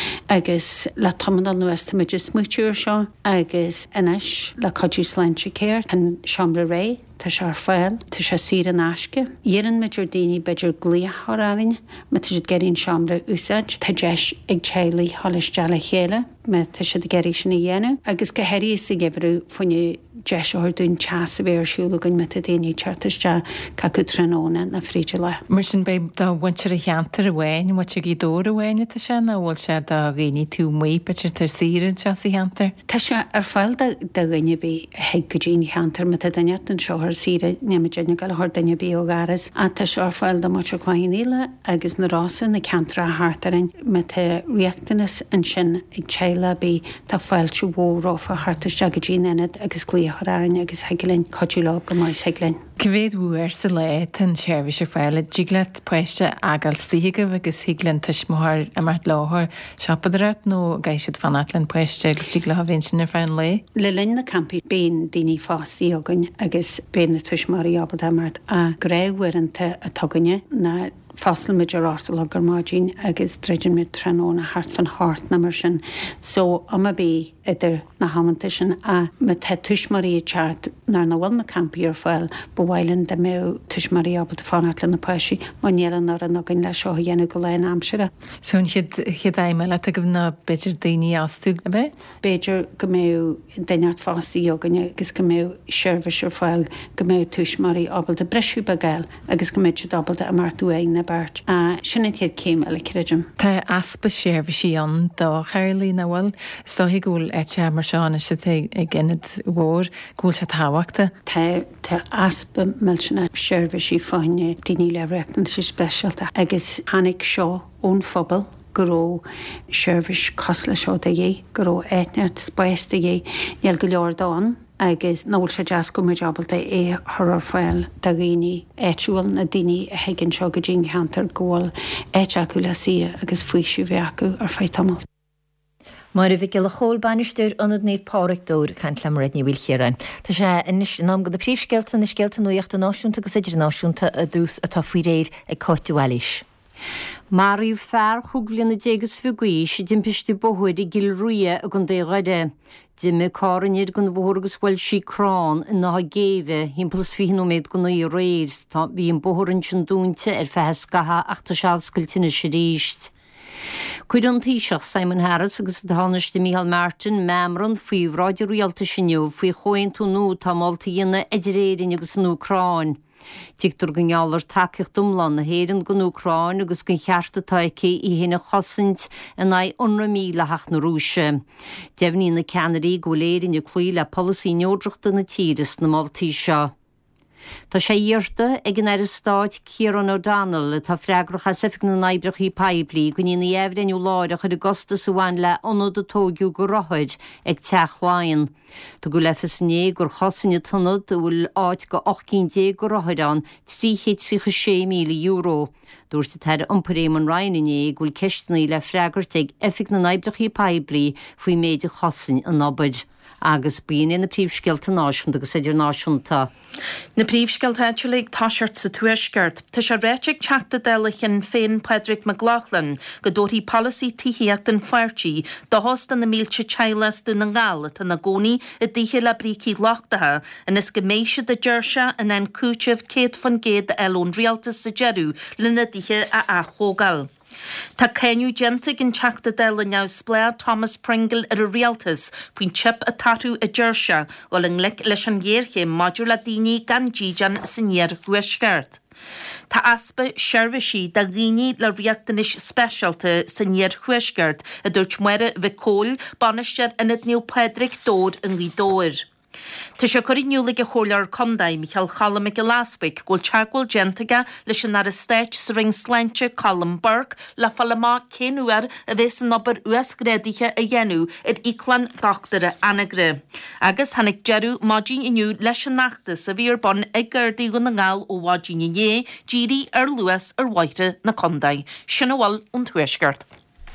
agus le tamdal nuas tá muidir smúitiúr seo agus inis le codú sláinte céir an seomra ré Tá se ar fáil tá sé si an asce. Dhéann meidir daoine beidir glíothráin me tá si geín seomra úsáid, Tá deis ag téalaí hallisteala chéile me tá si geirí sinna dhéanú, agus go heirí sa ghebrú faoine deisir dún teas a bhéirsúla gon me a daoine chartaiste cacu tróna na fríide le. Mar sin bé dá bhaintear a cheantar a bhhain, mu ag í dóir a bhhaine tá sin a bhfuil se do réí tú mí beidir tar síran se sa cheantar. Tá se ar fáil de gine bí heag go dtíine cheantar me a daine an seoir síre neimiidirne go lethir daine bí ó garas a tá se ar fáil de mu chláinile agus na rásan na ceantar a hátarin me tá riachtanas an sin ag teile bí tá fáilú bhórá a hátaiste go dtíine agus glíochráin agus heigilinn codúlá go mai seglein. Cyféad bhuair sa le an seirbhís ar fáile díglaat poiste agal stíigeh agus higlann tuismthir a mar láthir seapadrat nó gaiisiad fanatlan poiste agus dígla a bhíonn sin ar fáin le? Le linn na campi béin daoine fástaí agan agus béin na tuismarí abal amart a gréhhuianta a tuganne na fástal meidir ártal gur máidín agus dreidir mid tróna hart fan hart na mar sin. So ama bí idir na hamananta sin a me te tuismarí teart nar na bhfuil na campi ar fáil bhhailinn de mé tuismarí abal a fanatlan na poisi má nílan ar an agan le seo dhéanú go lein amsere. Sún chiad aime le a go na beidir daoine asú a bheith? Beidir go mé daineart fástaí aganne agus go mé seirbhís ar fáil go mé tuismarí abal de breisiú bagáil agus go méid abal a martú éine bart. Sinna chéad céim eile creidim. Tá aspa seirbhísí an dá cheirlí na bhfuil stáí gúil éte mar seánna si ag ginad mhór gúil se táhaachta. Tá aspa millsena seirbhísí fáinne daoine le reachtan sí speisialta agus hanig seo ón phobal goró seirbhís cosla seo a dhé, goró éithneart spéiste dhé neal go leor dáin agus nóil se deas go muid abalta é thar fáil da réí éitiúil na daoine a hegann seo go dtíon cheantar ggóil éite acu le si agus faoisiú bheith acu ar feith tamil. Mar a bhí le chóil banisteir anad níomh páric dóir can lemarad ní bhfuil chéarain. Tá sé inis ná go de príomhsceilta na sceilta nuíochtta náisiúnta agus idir náisiúnta a dús atá faoi réad ag coitiúhalis. Maríú fear chuglíanna dégus bhiguí sé dimpistú bohuiid I gil ruia a gon déghide. Dime cáranid gon bhórgus bhfuil sí crán in ná géve hímplas fihinóméid go í réid tá bhí an bórann sin dúnta ar fes gatha achta sealscoiltína sé ríist. Cuid an tíiseach Simon Harris agus dháneiste Michael Martin memran faoi ráidir rialta sinniu faoi choin tú nó tá máilta dhéanana idiréirin agus an Ucráin. Tíictar go ngeallar takeocht dumlan na héann go Ucráin agus gon cheartta taici I héna chosint in na unra míle hach na rúise. Deimhní na Canadaí go léirinn i clúí le policy neodrochta na tíris na Maltaí seo. Tá sé dhearta ag an ar stáit Ciarán O'Donnell le tá freigrach a sifig na naibrach I paiblí go ní na éhrenú láireach ar agosta sa bhain le anad a tógiú go rothid ag teachláin. Tá go lefas né gur chosanne tunnad a bhfuil áit go 810 go rothid an 306 míle euro. Dúirta teir amparéim an Ryanné ghfuil ceistnaí le freigart ag effig na naibrach I paiblí faoi méidir chosan an nabid. Agus bíon na príomhsceilta náisiúnta agus idir náisiúnta. Na príomhsceilta éitiúlaigh táisiart sa tuaisceart, Tá sé réiteigh teachta deilachan féin Padraig McLaughlin go dóirí policy tííocht an foirtí do hosta na mílte teilas dú na ngála tá na gcónaí I dtíthe le brící lochtathe an is go méise de deirse an an cúteamh céad fan géad a eilún rialtas sa Jeru lena dtíthe a thógáil. Tá céinniú genta gin teachta deile neu splé Thomas Pringle ar a rialtas faoin chip a tatú a deirse bhil an lic leis an ggéirché maidiú le daoine gan ddíjan san níor thuaisceart. Tá aspa seirbhísí da rií le riachtanis speisialta san níor thuaisceart a dúirt muire bheith cóil banistear inad níl Padraig dóir an lí dóir. Tá sé choíniuúla a choir condaid Michael Challam ag Laswick ggóil teagháil gentaige leis an ar a stéit sa ring sleinte Callum Burke le fallamá céanúar a bheits an obair uasgrédaithe a dhéanú ar íclan dochtara anagre. Agus hanig jeú mádín inniu leis an nachtas a bhíor bon ag gurdaí go na ngáil ó bhádín inné dírí ar luas ar bhaite na condaid. Sinna bhil an tuaisceart.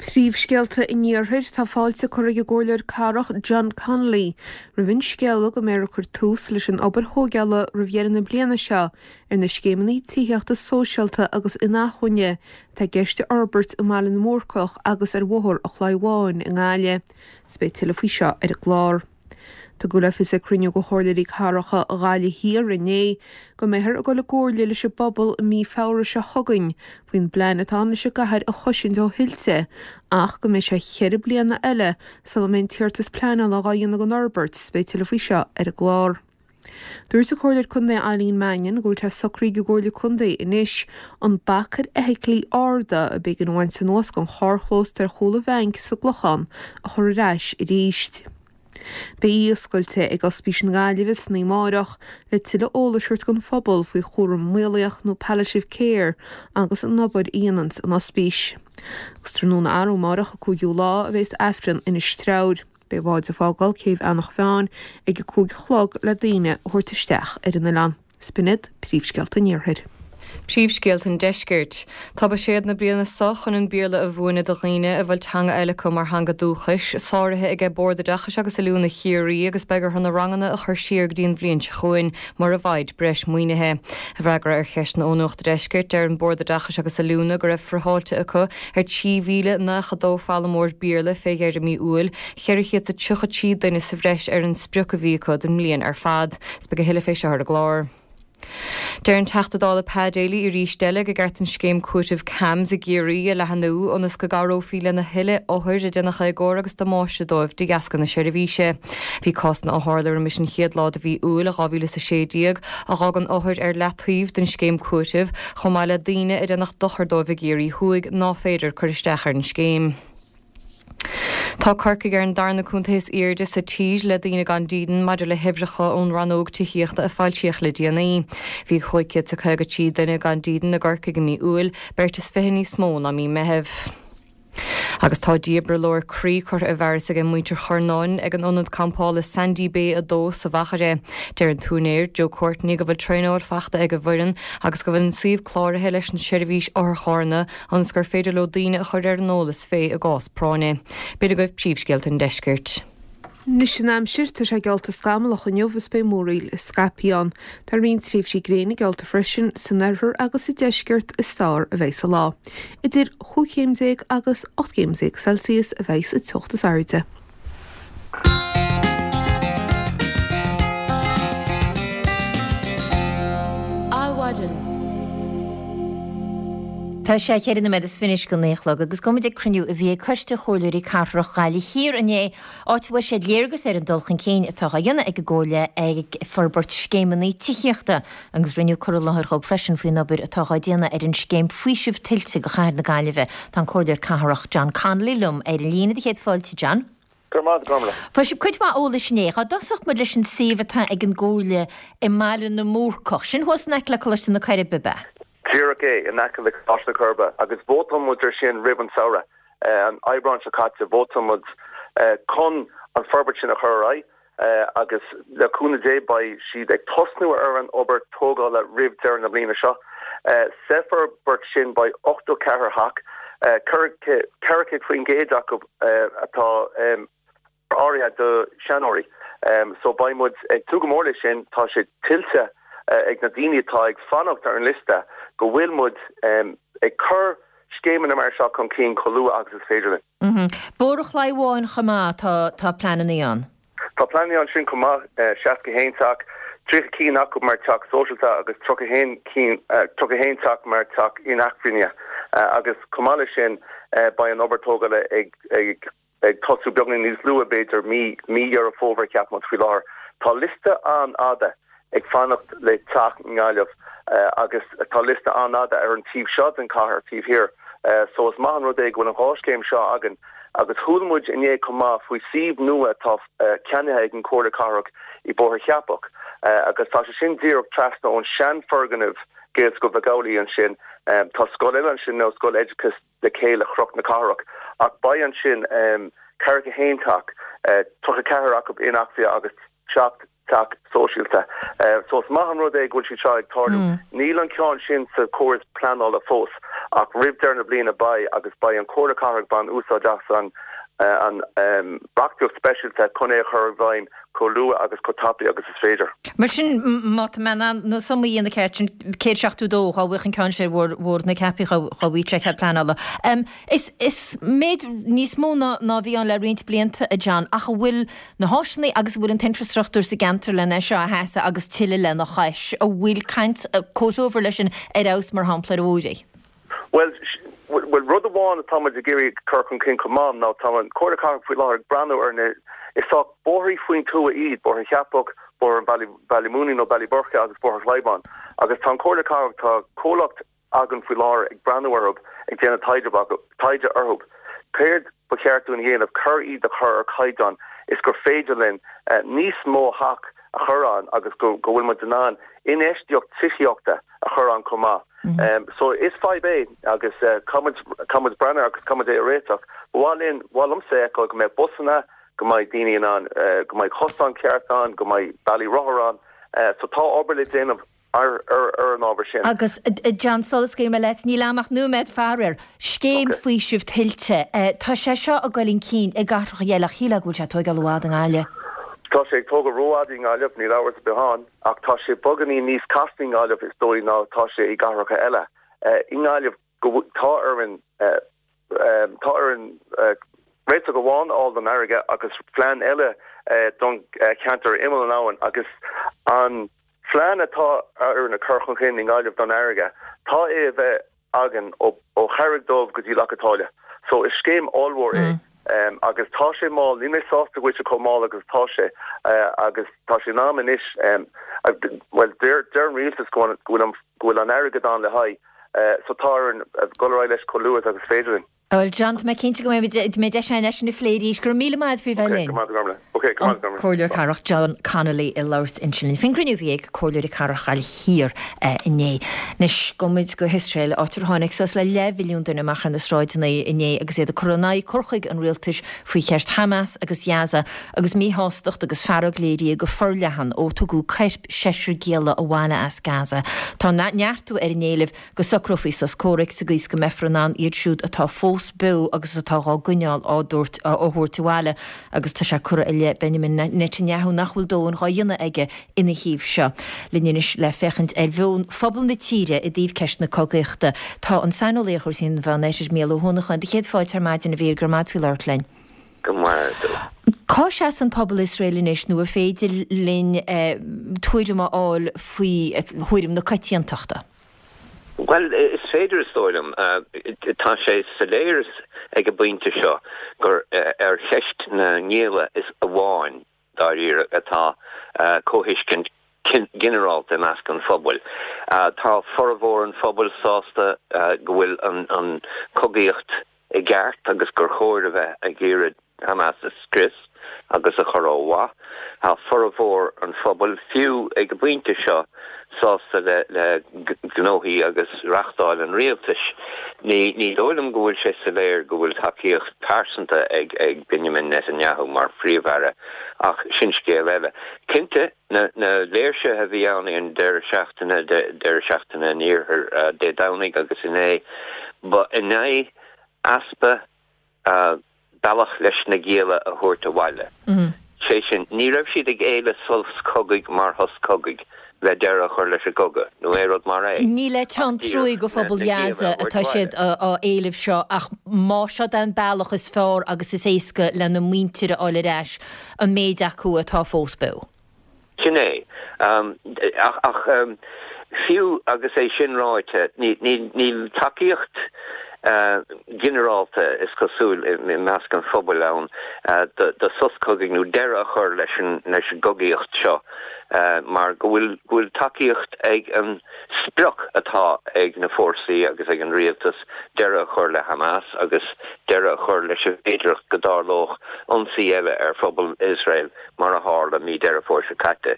Príomhscéalta i níorthir tá fáilte chuige ggóir carach John Connolly, ra bhín scéala go mé chur túús leis an obair thógeala ra bhéanana bliana seo ar na scéimanaí tííochtta sóisialta agus inachhuine tá geiste Albert i Malin Mórcoch agus ar bhthir a chláimháin in gáile, spé tilfaí seo ar a glár. Tá go raibh is a cruinne go háirlaí caracha a gáile hir inné, go méthir a go le ggóirla leis bobbal mí fára se thugain, faoin blein atá na se gaiir a chosin do hiilte, ach go mé sé cheir bliana eile sal mé tíirtas pleanna le gáanana go Norbert spé tilfaí seo ar a glár. Dúirs a chóirlir chundé Eileen Mannion ggóil te socrí go ggóirla chundé inis an bachar eiclí áda a big an bhaint san os gon chárchlós tar chola bhainc sa glochan a chur reis i ríist. Bé íoscailte ag ospís na gáilehis ní máireach le tuile ólasirt gon phobal faoi chóram mualaach nó palliative care agus an nobair íanans an ospís. Gus trúna airú máireach a cúgiú lá a bheits efrin ina stráid. Bé bháid a fágáil céimh annach bheáin ag go cúg chlog le daine thuirtaisteach ar in lan. Spinnid príomhscealta níorthir. Príomhscéalt an deisgirt. Tá ba séad na bliana soch an bíorla a bhuaine do riine a bhfuil teanga eile cum mar hanga dúchais, sáirithe ag borda dachas agus a lúna chiaí agus begur hana rangana a chur siar díon bblion se chuin mar a bhaid breis muoinethe. A bhreagra ar cheist na ónucht deisgirt ar an borda dachas agus a lúna go raibh fortháilte acu ar 10,000 na chadó fálamór bíorla féigeir mí úil, cheirichéad a tucha tíd daine sa bhreis ar an spriucha bhí acu den mlíon ar fad, spe go hiile fééis ar a glár. Deir an teachtadála pedéala i ríis deile go gart an scéim cuatamh cams a géirí a lehanú onas go garófíle na hiile óthir a dénacha ggóir agus do máiste dóibh de gascan na seirbhíse. Bhí cosna á hálar an mission chiad lád a bhí úil a gáhíle sa sédíag a gágan óthir ar letíomh den scéim cuatamh chomáile daine a dénach dochar dóibh a géirí thuig ná féidir chuiristechar an scéim. Tá carca ar an darna chuntaéis irde sa tíis le daine gan díden maidir le hebrecha ón ranóg tííochtta a fáiltíoch le DNA. Bhí chuiciid sa chuige tí daine gan díden na garca go mí úil, bertas fehinní smó na mí mehebh. Agus tá díabre leir crí chuir a bhar a muointear chornáin ag an onad campála Sandy Bay a dó sa bhachare. Deir an túnéir Jo Courtney go bhfuil treáil fachta ag go bhhuiin agus go bhfuil an siomh chláirithe leis an seirbhís ar chána ans gur féidir le daine a chuir ar nólas fé a gás práne. Beidir goibh príomhscéalt an deisgirt. Nis sin amsir tar sé gealta scamalach an jobhas bé mórail is scapián, tar bhíon tríomh sí gréna gealta freisin san nerthir agus i deisgirt is stáir a bheits a lá. Idir 5 agus 8 Celsius a bheits i tuchttas airde. Áhaidir. Tá sé chéirna me is finis go néchlog agus gomid cruniú a bhí chuiste choúirí carrach gáile hir ané áitfu sé léirgus ar an dulchan céin atá dhéanana ag ggóile ag forbert scéimanaí tííochta agus riniu choláthir go freisin faoin nabir atá déanana ar an scéim faoisih tiltte go chair na gaiileh tá cóidir carach John Connolly lum ar lína chéad fáilte John. Fa si cuid má óla sné a dosach mu leis an séhatá ag an ggóile i Malin na Mórcoch sin hos nela choiste na caiire bibe. Clíraché in nacha le cásta curba agus bótamud ar sin riban saora an Ibran Chakatsa bótamud con an forbert sin a churai agus leúna dé ba siad ag tosnú ar an obair tógáil a rib dear na blina seo sefer bert sin ba 8 ceharach Carrick faoin géad acu atá ária de Seanóí so baimud ag tugamórla sin tá sé tiltte ag na daine tá ag fannacht ar an lista go bhfuilmud ag chur scéimeanna mar seo chun cín choú agus is féidirlin. Bórach leháin chamá tá planan an. Tá planan an sin chumá seaca héintach trí cín acu mar teach socialta agus trocha héintach mar teach inachfine agus cumála sin ba an obertógala ag tosú beagna níos lua beidir mí ar a fóver ceap mat fi láir. Tá lista an ada ag fannacht le teach ngáileh agus tá lista an ada ar an tíb seo an cahar tíb hir. So is mahan rud ag gwn an háiscéim seo agan agus thuúlmuid iné comá faoi sib nua tá ceannithe ag an cóir carach I bóthir cheapach agus tá sé sin díoch trasna ón sean ferganmh géad go bhgáí an sin tá scoil an sin nó scoil edicus de céile chroch na carach ach ba an sin carcha héintach tucha ceach up inachfia agus teach tak socialta so is mahan rud ag gúil si ag tarú níl an ceán sin sa córas planála fós ach ribder na blina bai agus bai an córa carach ban úsá jasan an bactiocht specialte conné chur bhain có lua agus có tapi agus is féidir. Mar sin mat mena no somí in ceirtin céir seachú dó a bhuichan can sé bhór na cepi chohíte he plan alla. Is méid níos mó ná bhí an le riint blianta a John ach bhfuil na háisnaí agus bhfuil an infrastruchtúr sa gentar lena seo a heasa agus tiile le nach chais a bhfuil caiint cótóver leis sin aus mar hapla óide. Well, rud amháin tá de géirí Kirk an King Command ná tá an córa carach faoi láthar brandú arna is tá bóirí faoin tú a iad bor cheapach bor an Ballymúni nó Ballyburcha agus bor Leiban agus tá córa carach tá cólacht agan faoi láthar ag brandú arb ag déanana taide arb céird ba ceartú an dhéanamh cur iad a chur ar caidan is gur féidir linn níos mó hac a churán agus go bhfuil mar denán in éisteocht tiisiíochta a churán comá. So is 5A agus Cummins Brenner agus Cummins a réach bháil sé go mé bosanna go mai daine an go mai chosán ceartán go mai Ballyroharán so tá oberle déanamh ar an ábhar sin. Agus John solas céim leit ní leach numéid fearir scéim faoi sibh tiltte tá sé seo a goilín cín i garach dhéalach híla gúil se tú galhád an gáile. Tá sé tóga roáing áileh ní leabhar behan ach tá sé boganí níos casting áileh is dóí ná tá sé i garacha eile. Ináileh tá ar an réite go bháin á an aige agus phlean eile don ceantar imime an áhan agus an phlean atá ar na churchan chin in gáileh don aige tá é bheith agan ó charigdómh go dtí lechatáile. So is céim allhór é. Agus tá sé má lína sásta go se comá agus tá sé agus tá sé ná inis well der rialtas gohfuil an airgad an le haid so tá an goráid leis cho luas agus féidirin. Well John me cinnta go mé de sé neis na fléidís gur míle maid fi bhelín. Cóir carach John Connolly i leirt in sin fingriniu bhí ag cóir carach eil hir inné. Nis gomid go Hisrael átar tháinig sos le 11 milliún duna machchan na sráidna inné agus é a coronaí corchaig an rialtas faoi cheist Hamas agus Gaza agus míhástocht agus farag léirí go forlehan ó tugu ceisp 6 géala a bhána as Gaza. Tá neartú ar inéileh go socrofaí sos córic sa gís go mefranán iad siúd atá fós bu agus atá gunneáil áúirt óhuairtuáile agus tá se cura ile Benjamin Netanyahu nachhfuil dóin ráhéanana aige ina híomh seo. Linis le fechant bhún fphobal na tíre i dtíobh ceist na cogaíochta tá an sanoléchir sin bhenéis mé hónachan de chéad fáid ar maidin a bhír gur maid fiúirtlein. Cá se an pobl Israelinis nu a féidir linn tuairim áil faoi thuirim na caitíonachta. Well, is féidir stoilm tá sé saléirs ag a buinte seo gur ar cheist na níla is a bháin dáír atá cóhiiscin generalta meas an fphobal. Tá formhór an fphobal sásta go bhfuil an cogaíocht i gceart agus gur chóir a bheith a ggéad Hamas a scris agus a choráhá. Tá formhór an fphobal fiú ag a buinte seo sásta le gnóí agus reachtáil an rialtas ní dóilm gohfuil sé sa léir go bhfuil takeíocht pásanta ag Benjamin Netanyahu mar príomhhara ach sin scéal eile. Cinnte na léirse a bhí anna an deir seachtainna níor dé danig agus inné, ba inné aspa bailach leis na géala a thuirta bhaile. Sé sin ní raibh siad ag éile sulfs cogaigh mar thos cogaigh le deire chuir leis a goga nó érod mar é. Ní le tean trúig go phobal Gaza atá siad á éileh seo ach má seo den bailach is fearr agus is éasca le na muintear áile leis an méid acu atá fósbú. Sinné ach fiú agus é sin ráite níl takeíocht generalta is cosúil i meas an phobal ann de suscoigh nó deire a chur leis an gogaíocht seo mar go bhfuil takeíocht ag an sprioc atá ag na fórsaí agus ag an rialtas deire a chur le Hamas agus deire a chur leis féidirach godárlóch ionsaí eile ar phobal Israel mar a hála mí deire fórsa caite.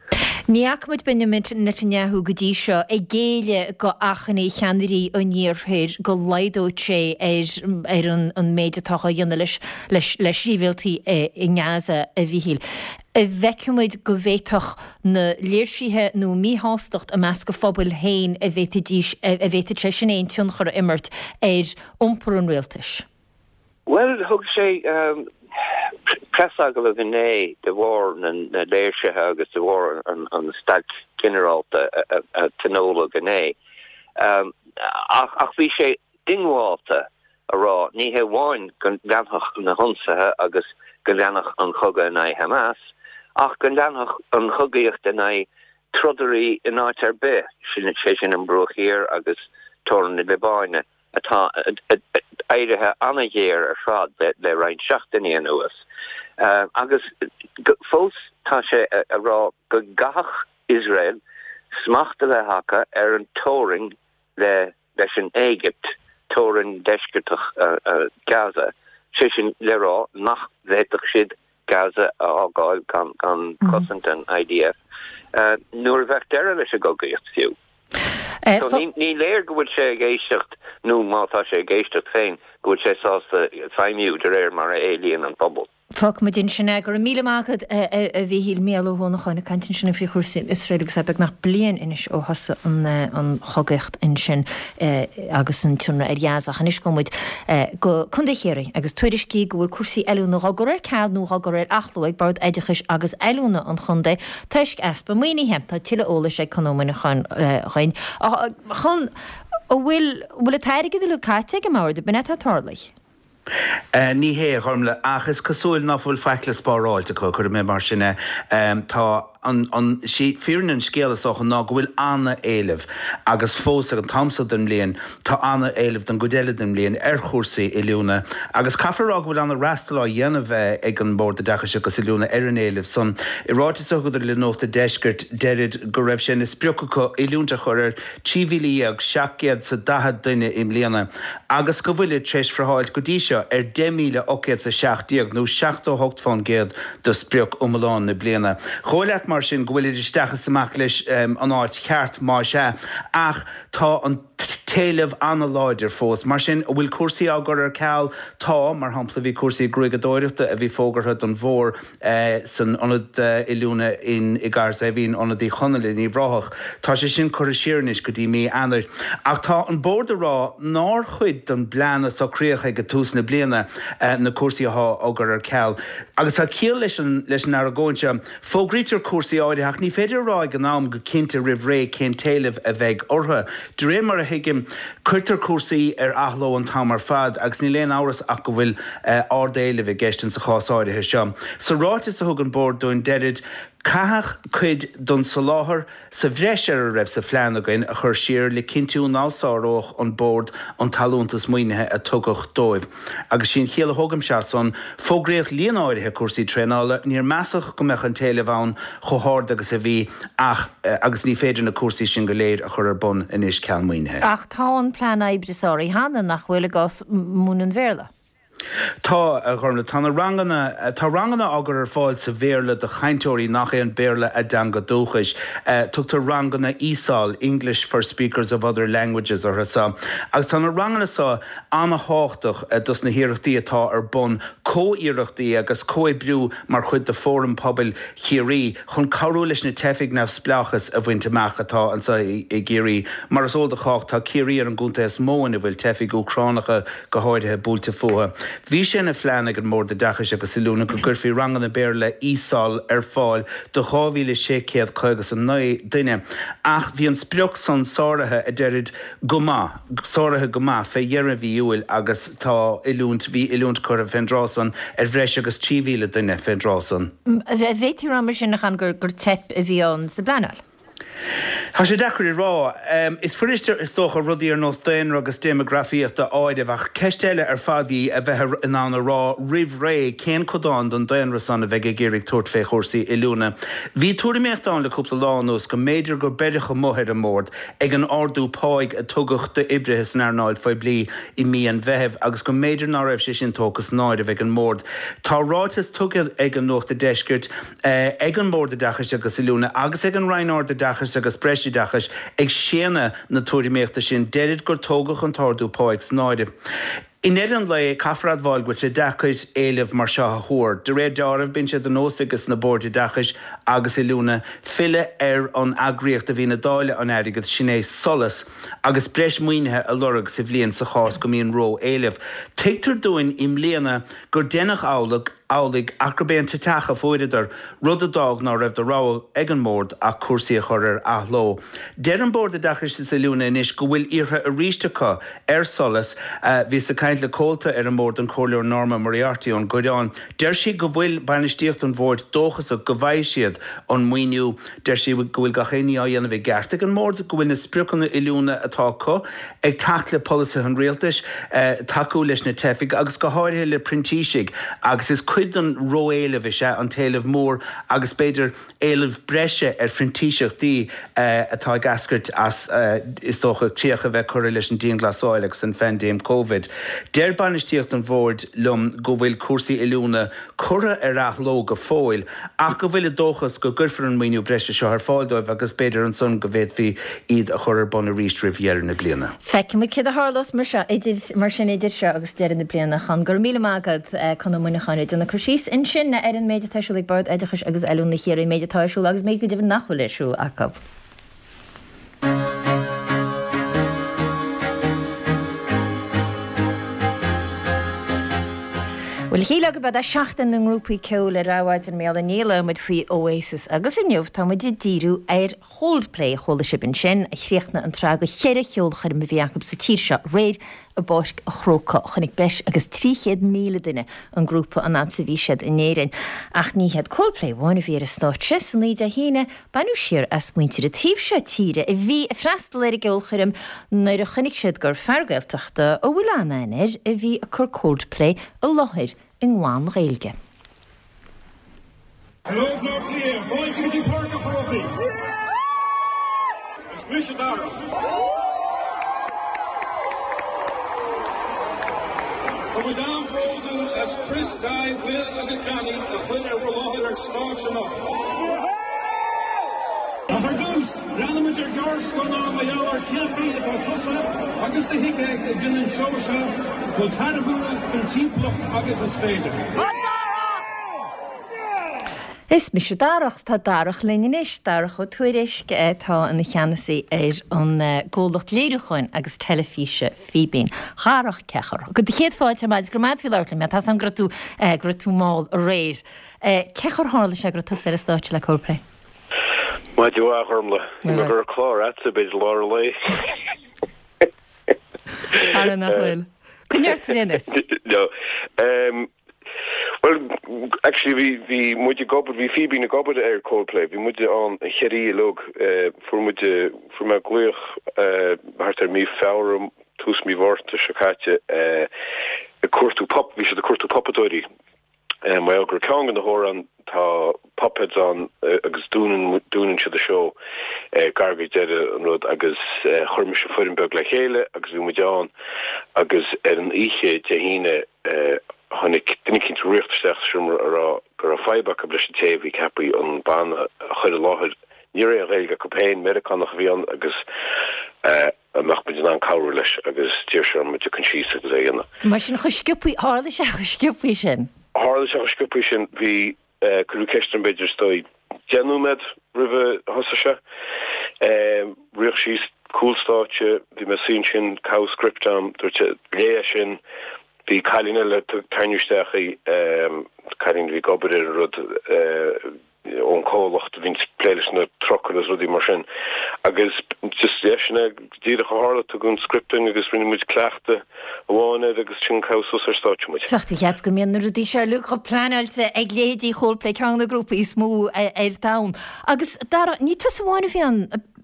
Níachmuid Benjamin Netanyahu go dtí seo ag géile go achannaí cheanirí ó níorthair go leidóid sé ar an méide tácha dionne leis ríomhiltaí i Gaza a bhíhíl. A bheicimuid go bhéiteach na léirsíthe nó míhástacht a meas go phobal hain a bhéite sé sin éon tún chur immert ar iompar an réaltais. Well, thug sé Pressagal gné de war na léirse agus de war an stag generalta tenóla gné. Ach bhí sé dingháta a rá ní he bháin gan leanach na honsathe agus go leanach an chugad na Hamas, ach go leanach an chugaíocht na trodarí in áit be sin sé sin an brochíir agus torn na Libáine atá éirithe anna dhéir ar srád le rain seachtaí an uas. Agus fós tá sé a rá go gach Israel smachta le hacha ar an tóring leis an Égypt tóring deiscirtach Gaza sé sin le rá nach bhéiteach siad Gaza ágáil gan cosint an IDF nuair bheith deire leis a gogaíocht fiú. Ní léir gohfuil sé géistecht nó mátá sé géistecht féin gohfuil sé sásta feimiú de réir mar éíon an pobl. Fog me din sinna gur míle mágad a bhíhíil méaló hóna chuáinna cantin sinna fi chuirsin Israel sebeg nach blian inis ó hosa an chogacht in sin agus an túna ar jaasach an is gomid go chundachéirí agus tuairiscí gohfuil cuasaí eúna ragur ar cead nó ragur ar achlóig bard éidechas agus eúna an chundé tuisc espa muoine hem tá tiile óla sé conómana chuin chun bhfuil a teirigid le caiite go máir de benetá tálaich. Ní hé chumle achas cosúil náfuil feiclas spáráilte chu mé mar sinne tá an si fearan scéalaach an ná bhfuil anna éileh agus fós an tamsa den léon tá anna éileh den godéile den léon ar chósaí i leúna agus cafarrá bhfuil anna restalá dhéanamh ag an bord decha agus i leúna ar an éileh son i ráitis go le nóta deisgurt deirid go raibh sin is spreocha i leúnta chuir tíhíí ag 700 sa 10 duine im léana agus go bhfuil treis freiháil go dtí seo ar 10,860 nó 7 fan géad do spreoch omláán na bliana. Chóileat mar sin gohfuil isteachas amach leis an áit cheart má se ach tá an téileh anna láidir fós mar sin bhfuil cuasaí agur ar ceall tá mar hampla bhí cuasaí gruigadóireachta a bhí fógartha an bhór san anad i lúna i Gaza bhín anad í chonalinn í bhráthach tá sé sin choirisiirnis go dtí mí anar ach tá an bórda rá ná chuid don bleana sacríocha go túsna bliana na cuasaí agur ar ceall agus tá cíal leis an aragóinte fógrítear cuasaí áideach ní féidir rá an nám go cinnte rihré cén téileh a bheith ortha de ré mar a hiigim chuirtar cuasaí ar athló an tamar fad agus ní léon áras ach go bhfuil ardéileh i gceistin sa chásáidethe seo. Sa ráitis a thug an bord doin deirid caithach chuid don soláthar sa bhreisir a raibh sa phleanagain a chur siar le cinntiú násáróch an bord an talúntas muoinethe a tugach dóibh. Agus sin chéal thugam se son fógréoch líon áirithe cuasaí tréála níor measach go meach an téilehán chothard agus a bhí ach agus ní féidir na cuasaí sin go léir a chur ar bun inis ceall muoinethe. Ach tá an pleana ibrisáirí hána nach bhfuil gas múnan bhéla. Tá chuna tá rangana agur ar fáil sa bhéirle de chainteoirí nach é an béirle a danga dúchais. Tugtar rangana ísáil English for speakers of other languages ar sa. Agus tá rangana sa anna háchtach dus na hiireachtaí atá ar bun cóíireachtaí agus cóibriú mar chud de fórum pobil chiarí chun carú leis na tefiig nefh splachas a bhainte meach atá an sa i géirí mar is óda chácht tá ciarí ar an gúnta is móin a bhfuil tefiig úcránacha go háidethe búlta fuha. Bhí sin a phleanag an mór de dachas agus silúna go gurfií rangan na béirle ísáil ar fáil do 2006 chugus an 9 duine. Ach bhí an spreoch san sáirithe a deirid sáirithe gomá fé dhearra bhí úil agus tá bhí ilúnt chur a fendrásan ar bhreis agus 3,000 duine fendrásan. Bhéití ramar sin nach an gur tep a bhí an sa blanal? Tá sé dechar rá, is fuidir is tócha rudí ar nó stéin agus demografíochtta áide bheith ceisteile ar fadaí a bheith in anna rá rih ré cén codáin don daanra sanna bheith géirigh tuairt fé chósaí i lúna. Bhí tuairíochtán le cúpla lánús go méidir gur beidecha mothair an mórd ag an ardú páig a tugadh de ibrithas nánáil foioi blií i mí an bheitheh agus go méidir ná raibh sé sin tógus náid a bheith an mórd. Tá rátas tugad ag an nócht a deisgirt ag an mórd a dachas agus i lúna agus ag an reinár a dachas agus breis dachas ag séna na tuairíochta sin deirid gur tógach an tardú páig snáide. In Edan le Cafrad Val go sé dachas éileh mar seo a thóir. De réad dearmh bin sé den nósagus na bórde dachas agus i lúna fille ar an agriíocht a bhí na dáile an airigad sinné solas agus breis muoinethe a lorug sa bhblion sa chás go míon ró éileh. Teictar dúin im léana gur dénach álaigh acrobéanta tacha fóididir rud a dag ná raibh de rá ag an mórd a cuasaí a chuir athló. Deir an bórde dachas sa lúna inis go bhfuil ortha a ríistecha ar solas bhí sa caiint le cóilta ar an mórd an choirleor Norma Moriarty an godáin. Deir si go bhfuil bainisteocht an bhórd dóchas a go bhaid siad an muoinú, deir si go bhfuil gachéine á dhéanamh bheith gearrta an mórd go bhfuil na spriocanna i lúna atá có ag tacht le polasa an réaltais taú leis na tefiig agus go háirithe le printíisiigh agus is cuid an ró éileh se an taileh mór agus beidir éileh breise ar frintíiseachtaí atá gascairt as is tócha tríocha bheith chuir leis an díon glasáileach san fendéim Covid. Deir bainisteocht an bhórd lum go bhfuil cuasaí i lúna cura ar athló go fóil ach go bhfuil dóchas go gurfar an muoinú breise seo ar fáildóibh agus beidir an son go bhéad bhí iad a chur bonna ríist rihhéar na bliana. Feice mu cid a hálas mar sin idir seo agus deir na bliana chan gur míle mágad chuna muna chaid na chusís in sin na ar an méide taiisiúlaigh bard éidechas agus eún na chéir méide taiisiú agus méid go dibh nachhfuilisiú acab. Well híle go bad a seachtain na grúpaí ceol a ráhaid an méall anéile mud faoi Oasis agus inniuh tá muid díú ar Coldplay chola sibin sin a chríochna an trá go chéire cheol chuir me bhíachab sa tír seo réid a bosc a chróca chunig beis agus 300 míle duine an grúpa an an sa bhí siad inéirin. Ach ní head Coldplay bháinna bhí a stáitse san líd a híine banú siar as muintir a tíh seo tíre a bhí a freistal ar a geolchuirm nuair a chunig siad gur fergailteachta ó bhfuil anaidir a bhí a chur Coldplay a láthir in gháin réilge. Hello, no clear. Going to the park of Hopi. It's Mishadara. We're down road as Chris Guy, Will, and Johnny, a hood and roll at Starch and all. For those, round with their yards going on my yard, can't be at Tussa, August the Hickeg, and Dylan Shosha, but Hannibal and Teaplock, August the Spader. Is mis darach tá darach leis darach ó tuairisce tá in na cheannaí ar an ggólacht léireáin agus telefíe fibín. Charach cechar. Go d chéad fáid maid gramadhí leirla me tá an gratú máil a réir. Cechar hála se gur tu sé stáit le Coldplay. Ma du áharmla me gur chlár at a bit lá lei. Ar nachhfuil. Cuneart rinnes? No. Well, actually, we moet je gobbet, we Phoebe in gobbet air Coldplay. We moeten aan een gerie look voor mijn gloeig hart er mee fourum toes me wordt te chakatje de korte pop wie ze de korte poppetory en my elke kong in de hoor aan ta puppets on agus doen to the show garbage en rood agus chormische Furenberg like hele agus we moet aan agus een iche te hine Hannig dinnig richtsteach gur a feiba a blis TV capi an ban chuide láthir ní a réilge copéin American nach bhíon agus amach bud an cáir leis agus tíir mu chusí agus é dhéanana. Mar sin chuisciúpaí hála se chuisciúpaí sin. Hála se chuisciúpaí sin bhí chuú ceistran beidir stoi genúmed rih hosaise rioch síos coolstáte bhí me sin sin cowscriptam dúirte léa sin the Kalinella took Tanyustachi, Kalin vi gobbeder rud on cólacht vins pléiles na trochas rudi mar sin. Agus just jene díide hála gon scripting agus rinne muid cleachta bháine agus sin causos stáit muid. Feachta heb go mian rudí se lu go planáilte ag lédí Coldplay cean na grúpa is smó ar town. Agus ní tu bháinna bhí an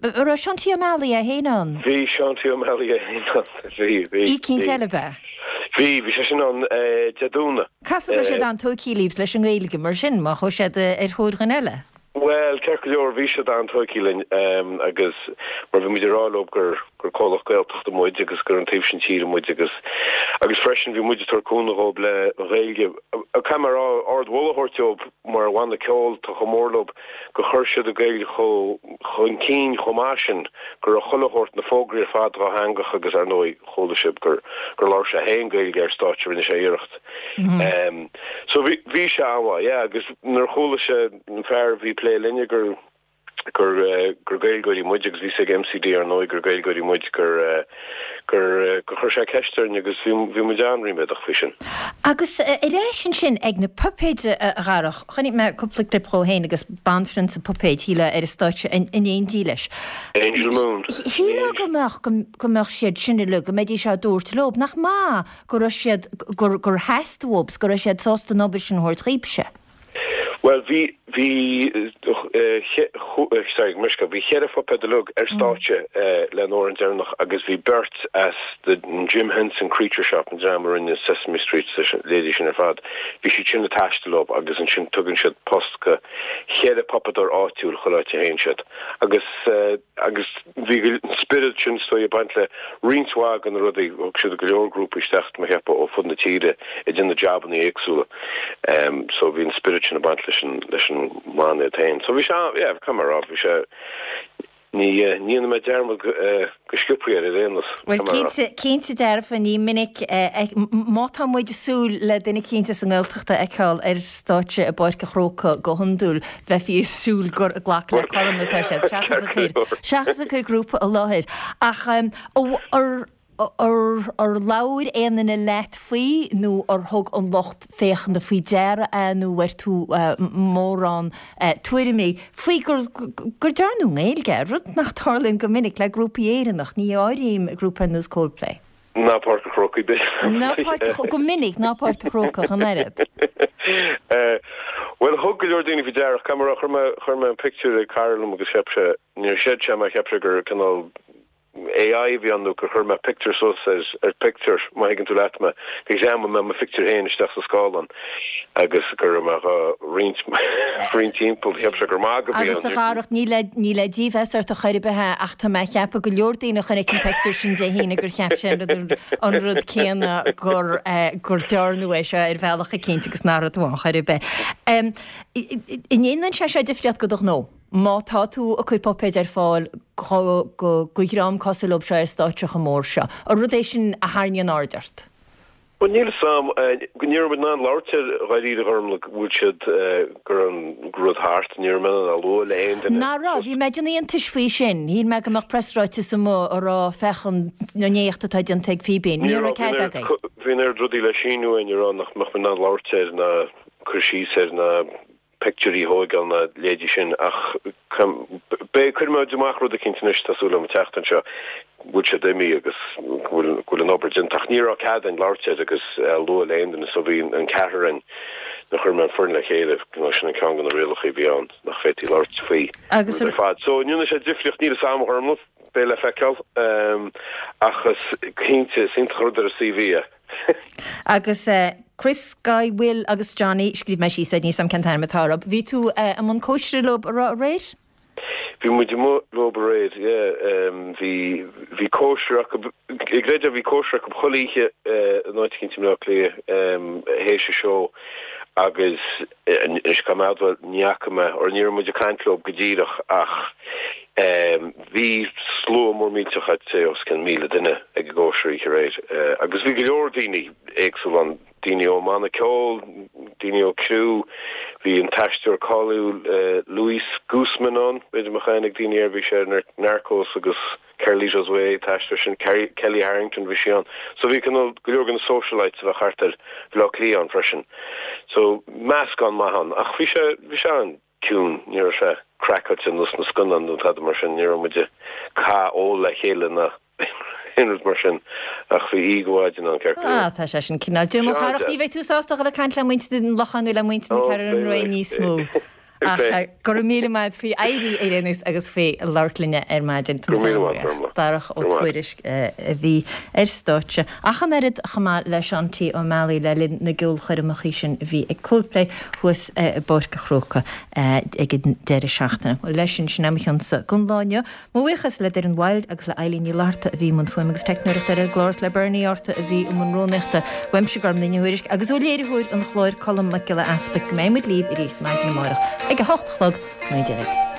Shanti O'Malley a héan. Bhí Shanti O'Malley a héan. Í cín telebe. Bhí sé sin an deadúna. Cafa sé an tóí líbs leis an ghilge mar sin má chu sé thóir gan eile. Well, ceir leor bhí se an tuilín agus mar bhí muidirrálob gur cólach gailteachta muid agus gur an taobh sin tíre muid agus freisin bhí muidir tarcúnaób le réilge a camera ardholathirteob mar bhhainna ceol tá chomórlob go chuirsead a gailge chun cín chomásin gur a cholathort na fógraí fad á hangach agus ar nói cholasib gur láir se haon gailge ar státe rinne sé iirecht. So bhí se anha, agus nar chola an fear bhí lé linne gur gailgóí muid agus bhí sé MCD ar nói gur gailgóí muid gur chuir sé ceiste agus bhí mu deanrí meach fisin. Agus rééis sin ag na pupéide agarach, chunig me cúpla de próhéin agus bandfrin sa pupéid híle ar státe in éon díleis. Angel Moon. Híle gomach siad sinna lu go méidir se dúirt lob nach má gur siad gur heistúbs gur siad sásta nóbe sin hir tríbse. Well, vi Mishka, vi chéad fo pedalog státe le Orange Dernach agus vi bert as the Jim Henson Creature Shop in Drammer in the Sesame Street lady sin fad. Vi si sin tastelop agus an sin tugin siad postka chéad papador áitiúil choláte héin siad. Agus vi spirit sin stoi bantle rinswag an rudi og siad a goorgrúp istecht me hepa ó fund na tíide id in the job an the éagsúle. So vi spirit sin a bantle leis man tain. So vi kamar af vi ní me dermal go skipri rénas. Well cínta derfa ní minic mátá muid súl le duna cínta san ggilteachta eáil ar státe a bairce chróca go hundúil bheith fi súl gur a ghlach le choannatá sé. Seachas a chu grúpa a láthir. Ach ar lair éana na leit faoi nó ar thug an locht féchan na faoi deara nó bhair tú mórrán tuairimí. Faoi gur dearnú ngéilge rud nach tharlinn go minic le grúpa éireannach ní áiríim grúpa nús Coldplay. Nápáirca chrócaí be. Go minic nápáirca chróca an éad. Well, thug go leor daoine bhí dearach camera churma an picture a Carolm agus sepse níor siad sem a chepse gur canál AI vi an gur chur me picture so says picture ma higgin tú let me exam me ma picture hen sta a sskalan agus gur ma rin teampel heb se gur mag agus a garach ní le dífesar a chuir bethe ach tá me cheappa go leordíine chuna picture sin dé hína gur cheap sin an rud céanna gur dearnú é se ar bhealach a cinnta agus ná bháin chuir be. Inéan se sé difteat go nó. Má tá tú a chuir popéid ar fáil gorám cosúlob se ar stáitreach mór se. A rudééis sin a háne an ádart. Well, níl sam gníir mit ná láirtir raidí a chum le bhúlsead gur an grúd hart níor me a lo le aon. Ná rá, bhí meidir íon tuisfuí sin, hín me goach presráite sa mó ará fechan nanéochtta tá an teag fibín. Níor a ceid agaí. Bhín ar drudí le sinú in ar nach mach me ná láirtir na chusí na picturí hógal na léidir sin ach be chuirma deach rud a cinntanis tasúla am teachtan seo bhúil se déimi agus bhfuil an obair ach ní á cad an láirte agus lu léan so bhí an cearan na chuirma an fern le chéile sin an cean an réalach bhí an nach fétí láirt faoi agus fad. So nniuúna sé difriocht ní a samharmlah be le feicáil achas cinnte sint chuidir a CV. Agus Chris Guy Will agus Johnny scríb me sí níos sam ceantain matárab. Bhí tú am an cóisir lob a réis? Bhí mu lob a réid, hí cóisiach ag réidir bhí cóisiach go cholíe 19 lé hééis seo agus is kam áhfuil neachime or ní muidir caiintlób go ddíireach ach hí sló mór míteach sé os cin míle duine ag ggóisií réid. Agus bhí go leor daoine éagsú an daoine ó manna ceol, daoine ó cruú, hí an taisteúir cáú Louis Guzman an, beidir mechannig daoine ar bhí sé narcós agus Carly Josue taisteúir sin Kelly Harrington bhí sé an. So bhí go leor gan socialites a chartar le lí an freisin. So meas gan mahan ach bhí sé an cún níor se crackot in nus na skunnan an had mar sin níor muide cá ó le chéile na inút mar sin ach bhí íháidin an ceir. Tá sé sin cinál. Dú charach ní bheith túsáach le caiint le muinte den lochanú le muinte na cear an roi níos mú. Gur míle maid fao éirí érénis agus fé láirlinne maidin Darach ó tuairis bhí stóte. Achan erid chamá leis antí ó meí le linn na gúil chuir amachí sin bhí ag Coldplay thuas borca chróca ag deire seachtainna. Leis sin sinamchan sa gunláine, Mhuichas le ar an bhil agus le eilíní láta a bhí man fuimigus technoirecht ar glás le burnaíorta a bhí an róneachta weimsegarm na huiris agus bhfuil léirthúir an chláir colm me le aspect méimiid líb i ríist maidin na marach. Ag a 8 chlog 9.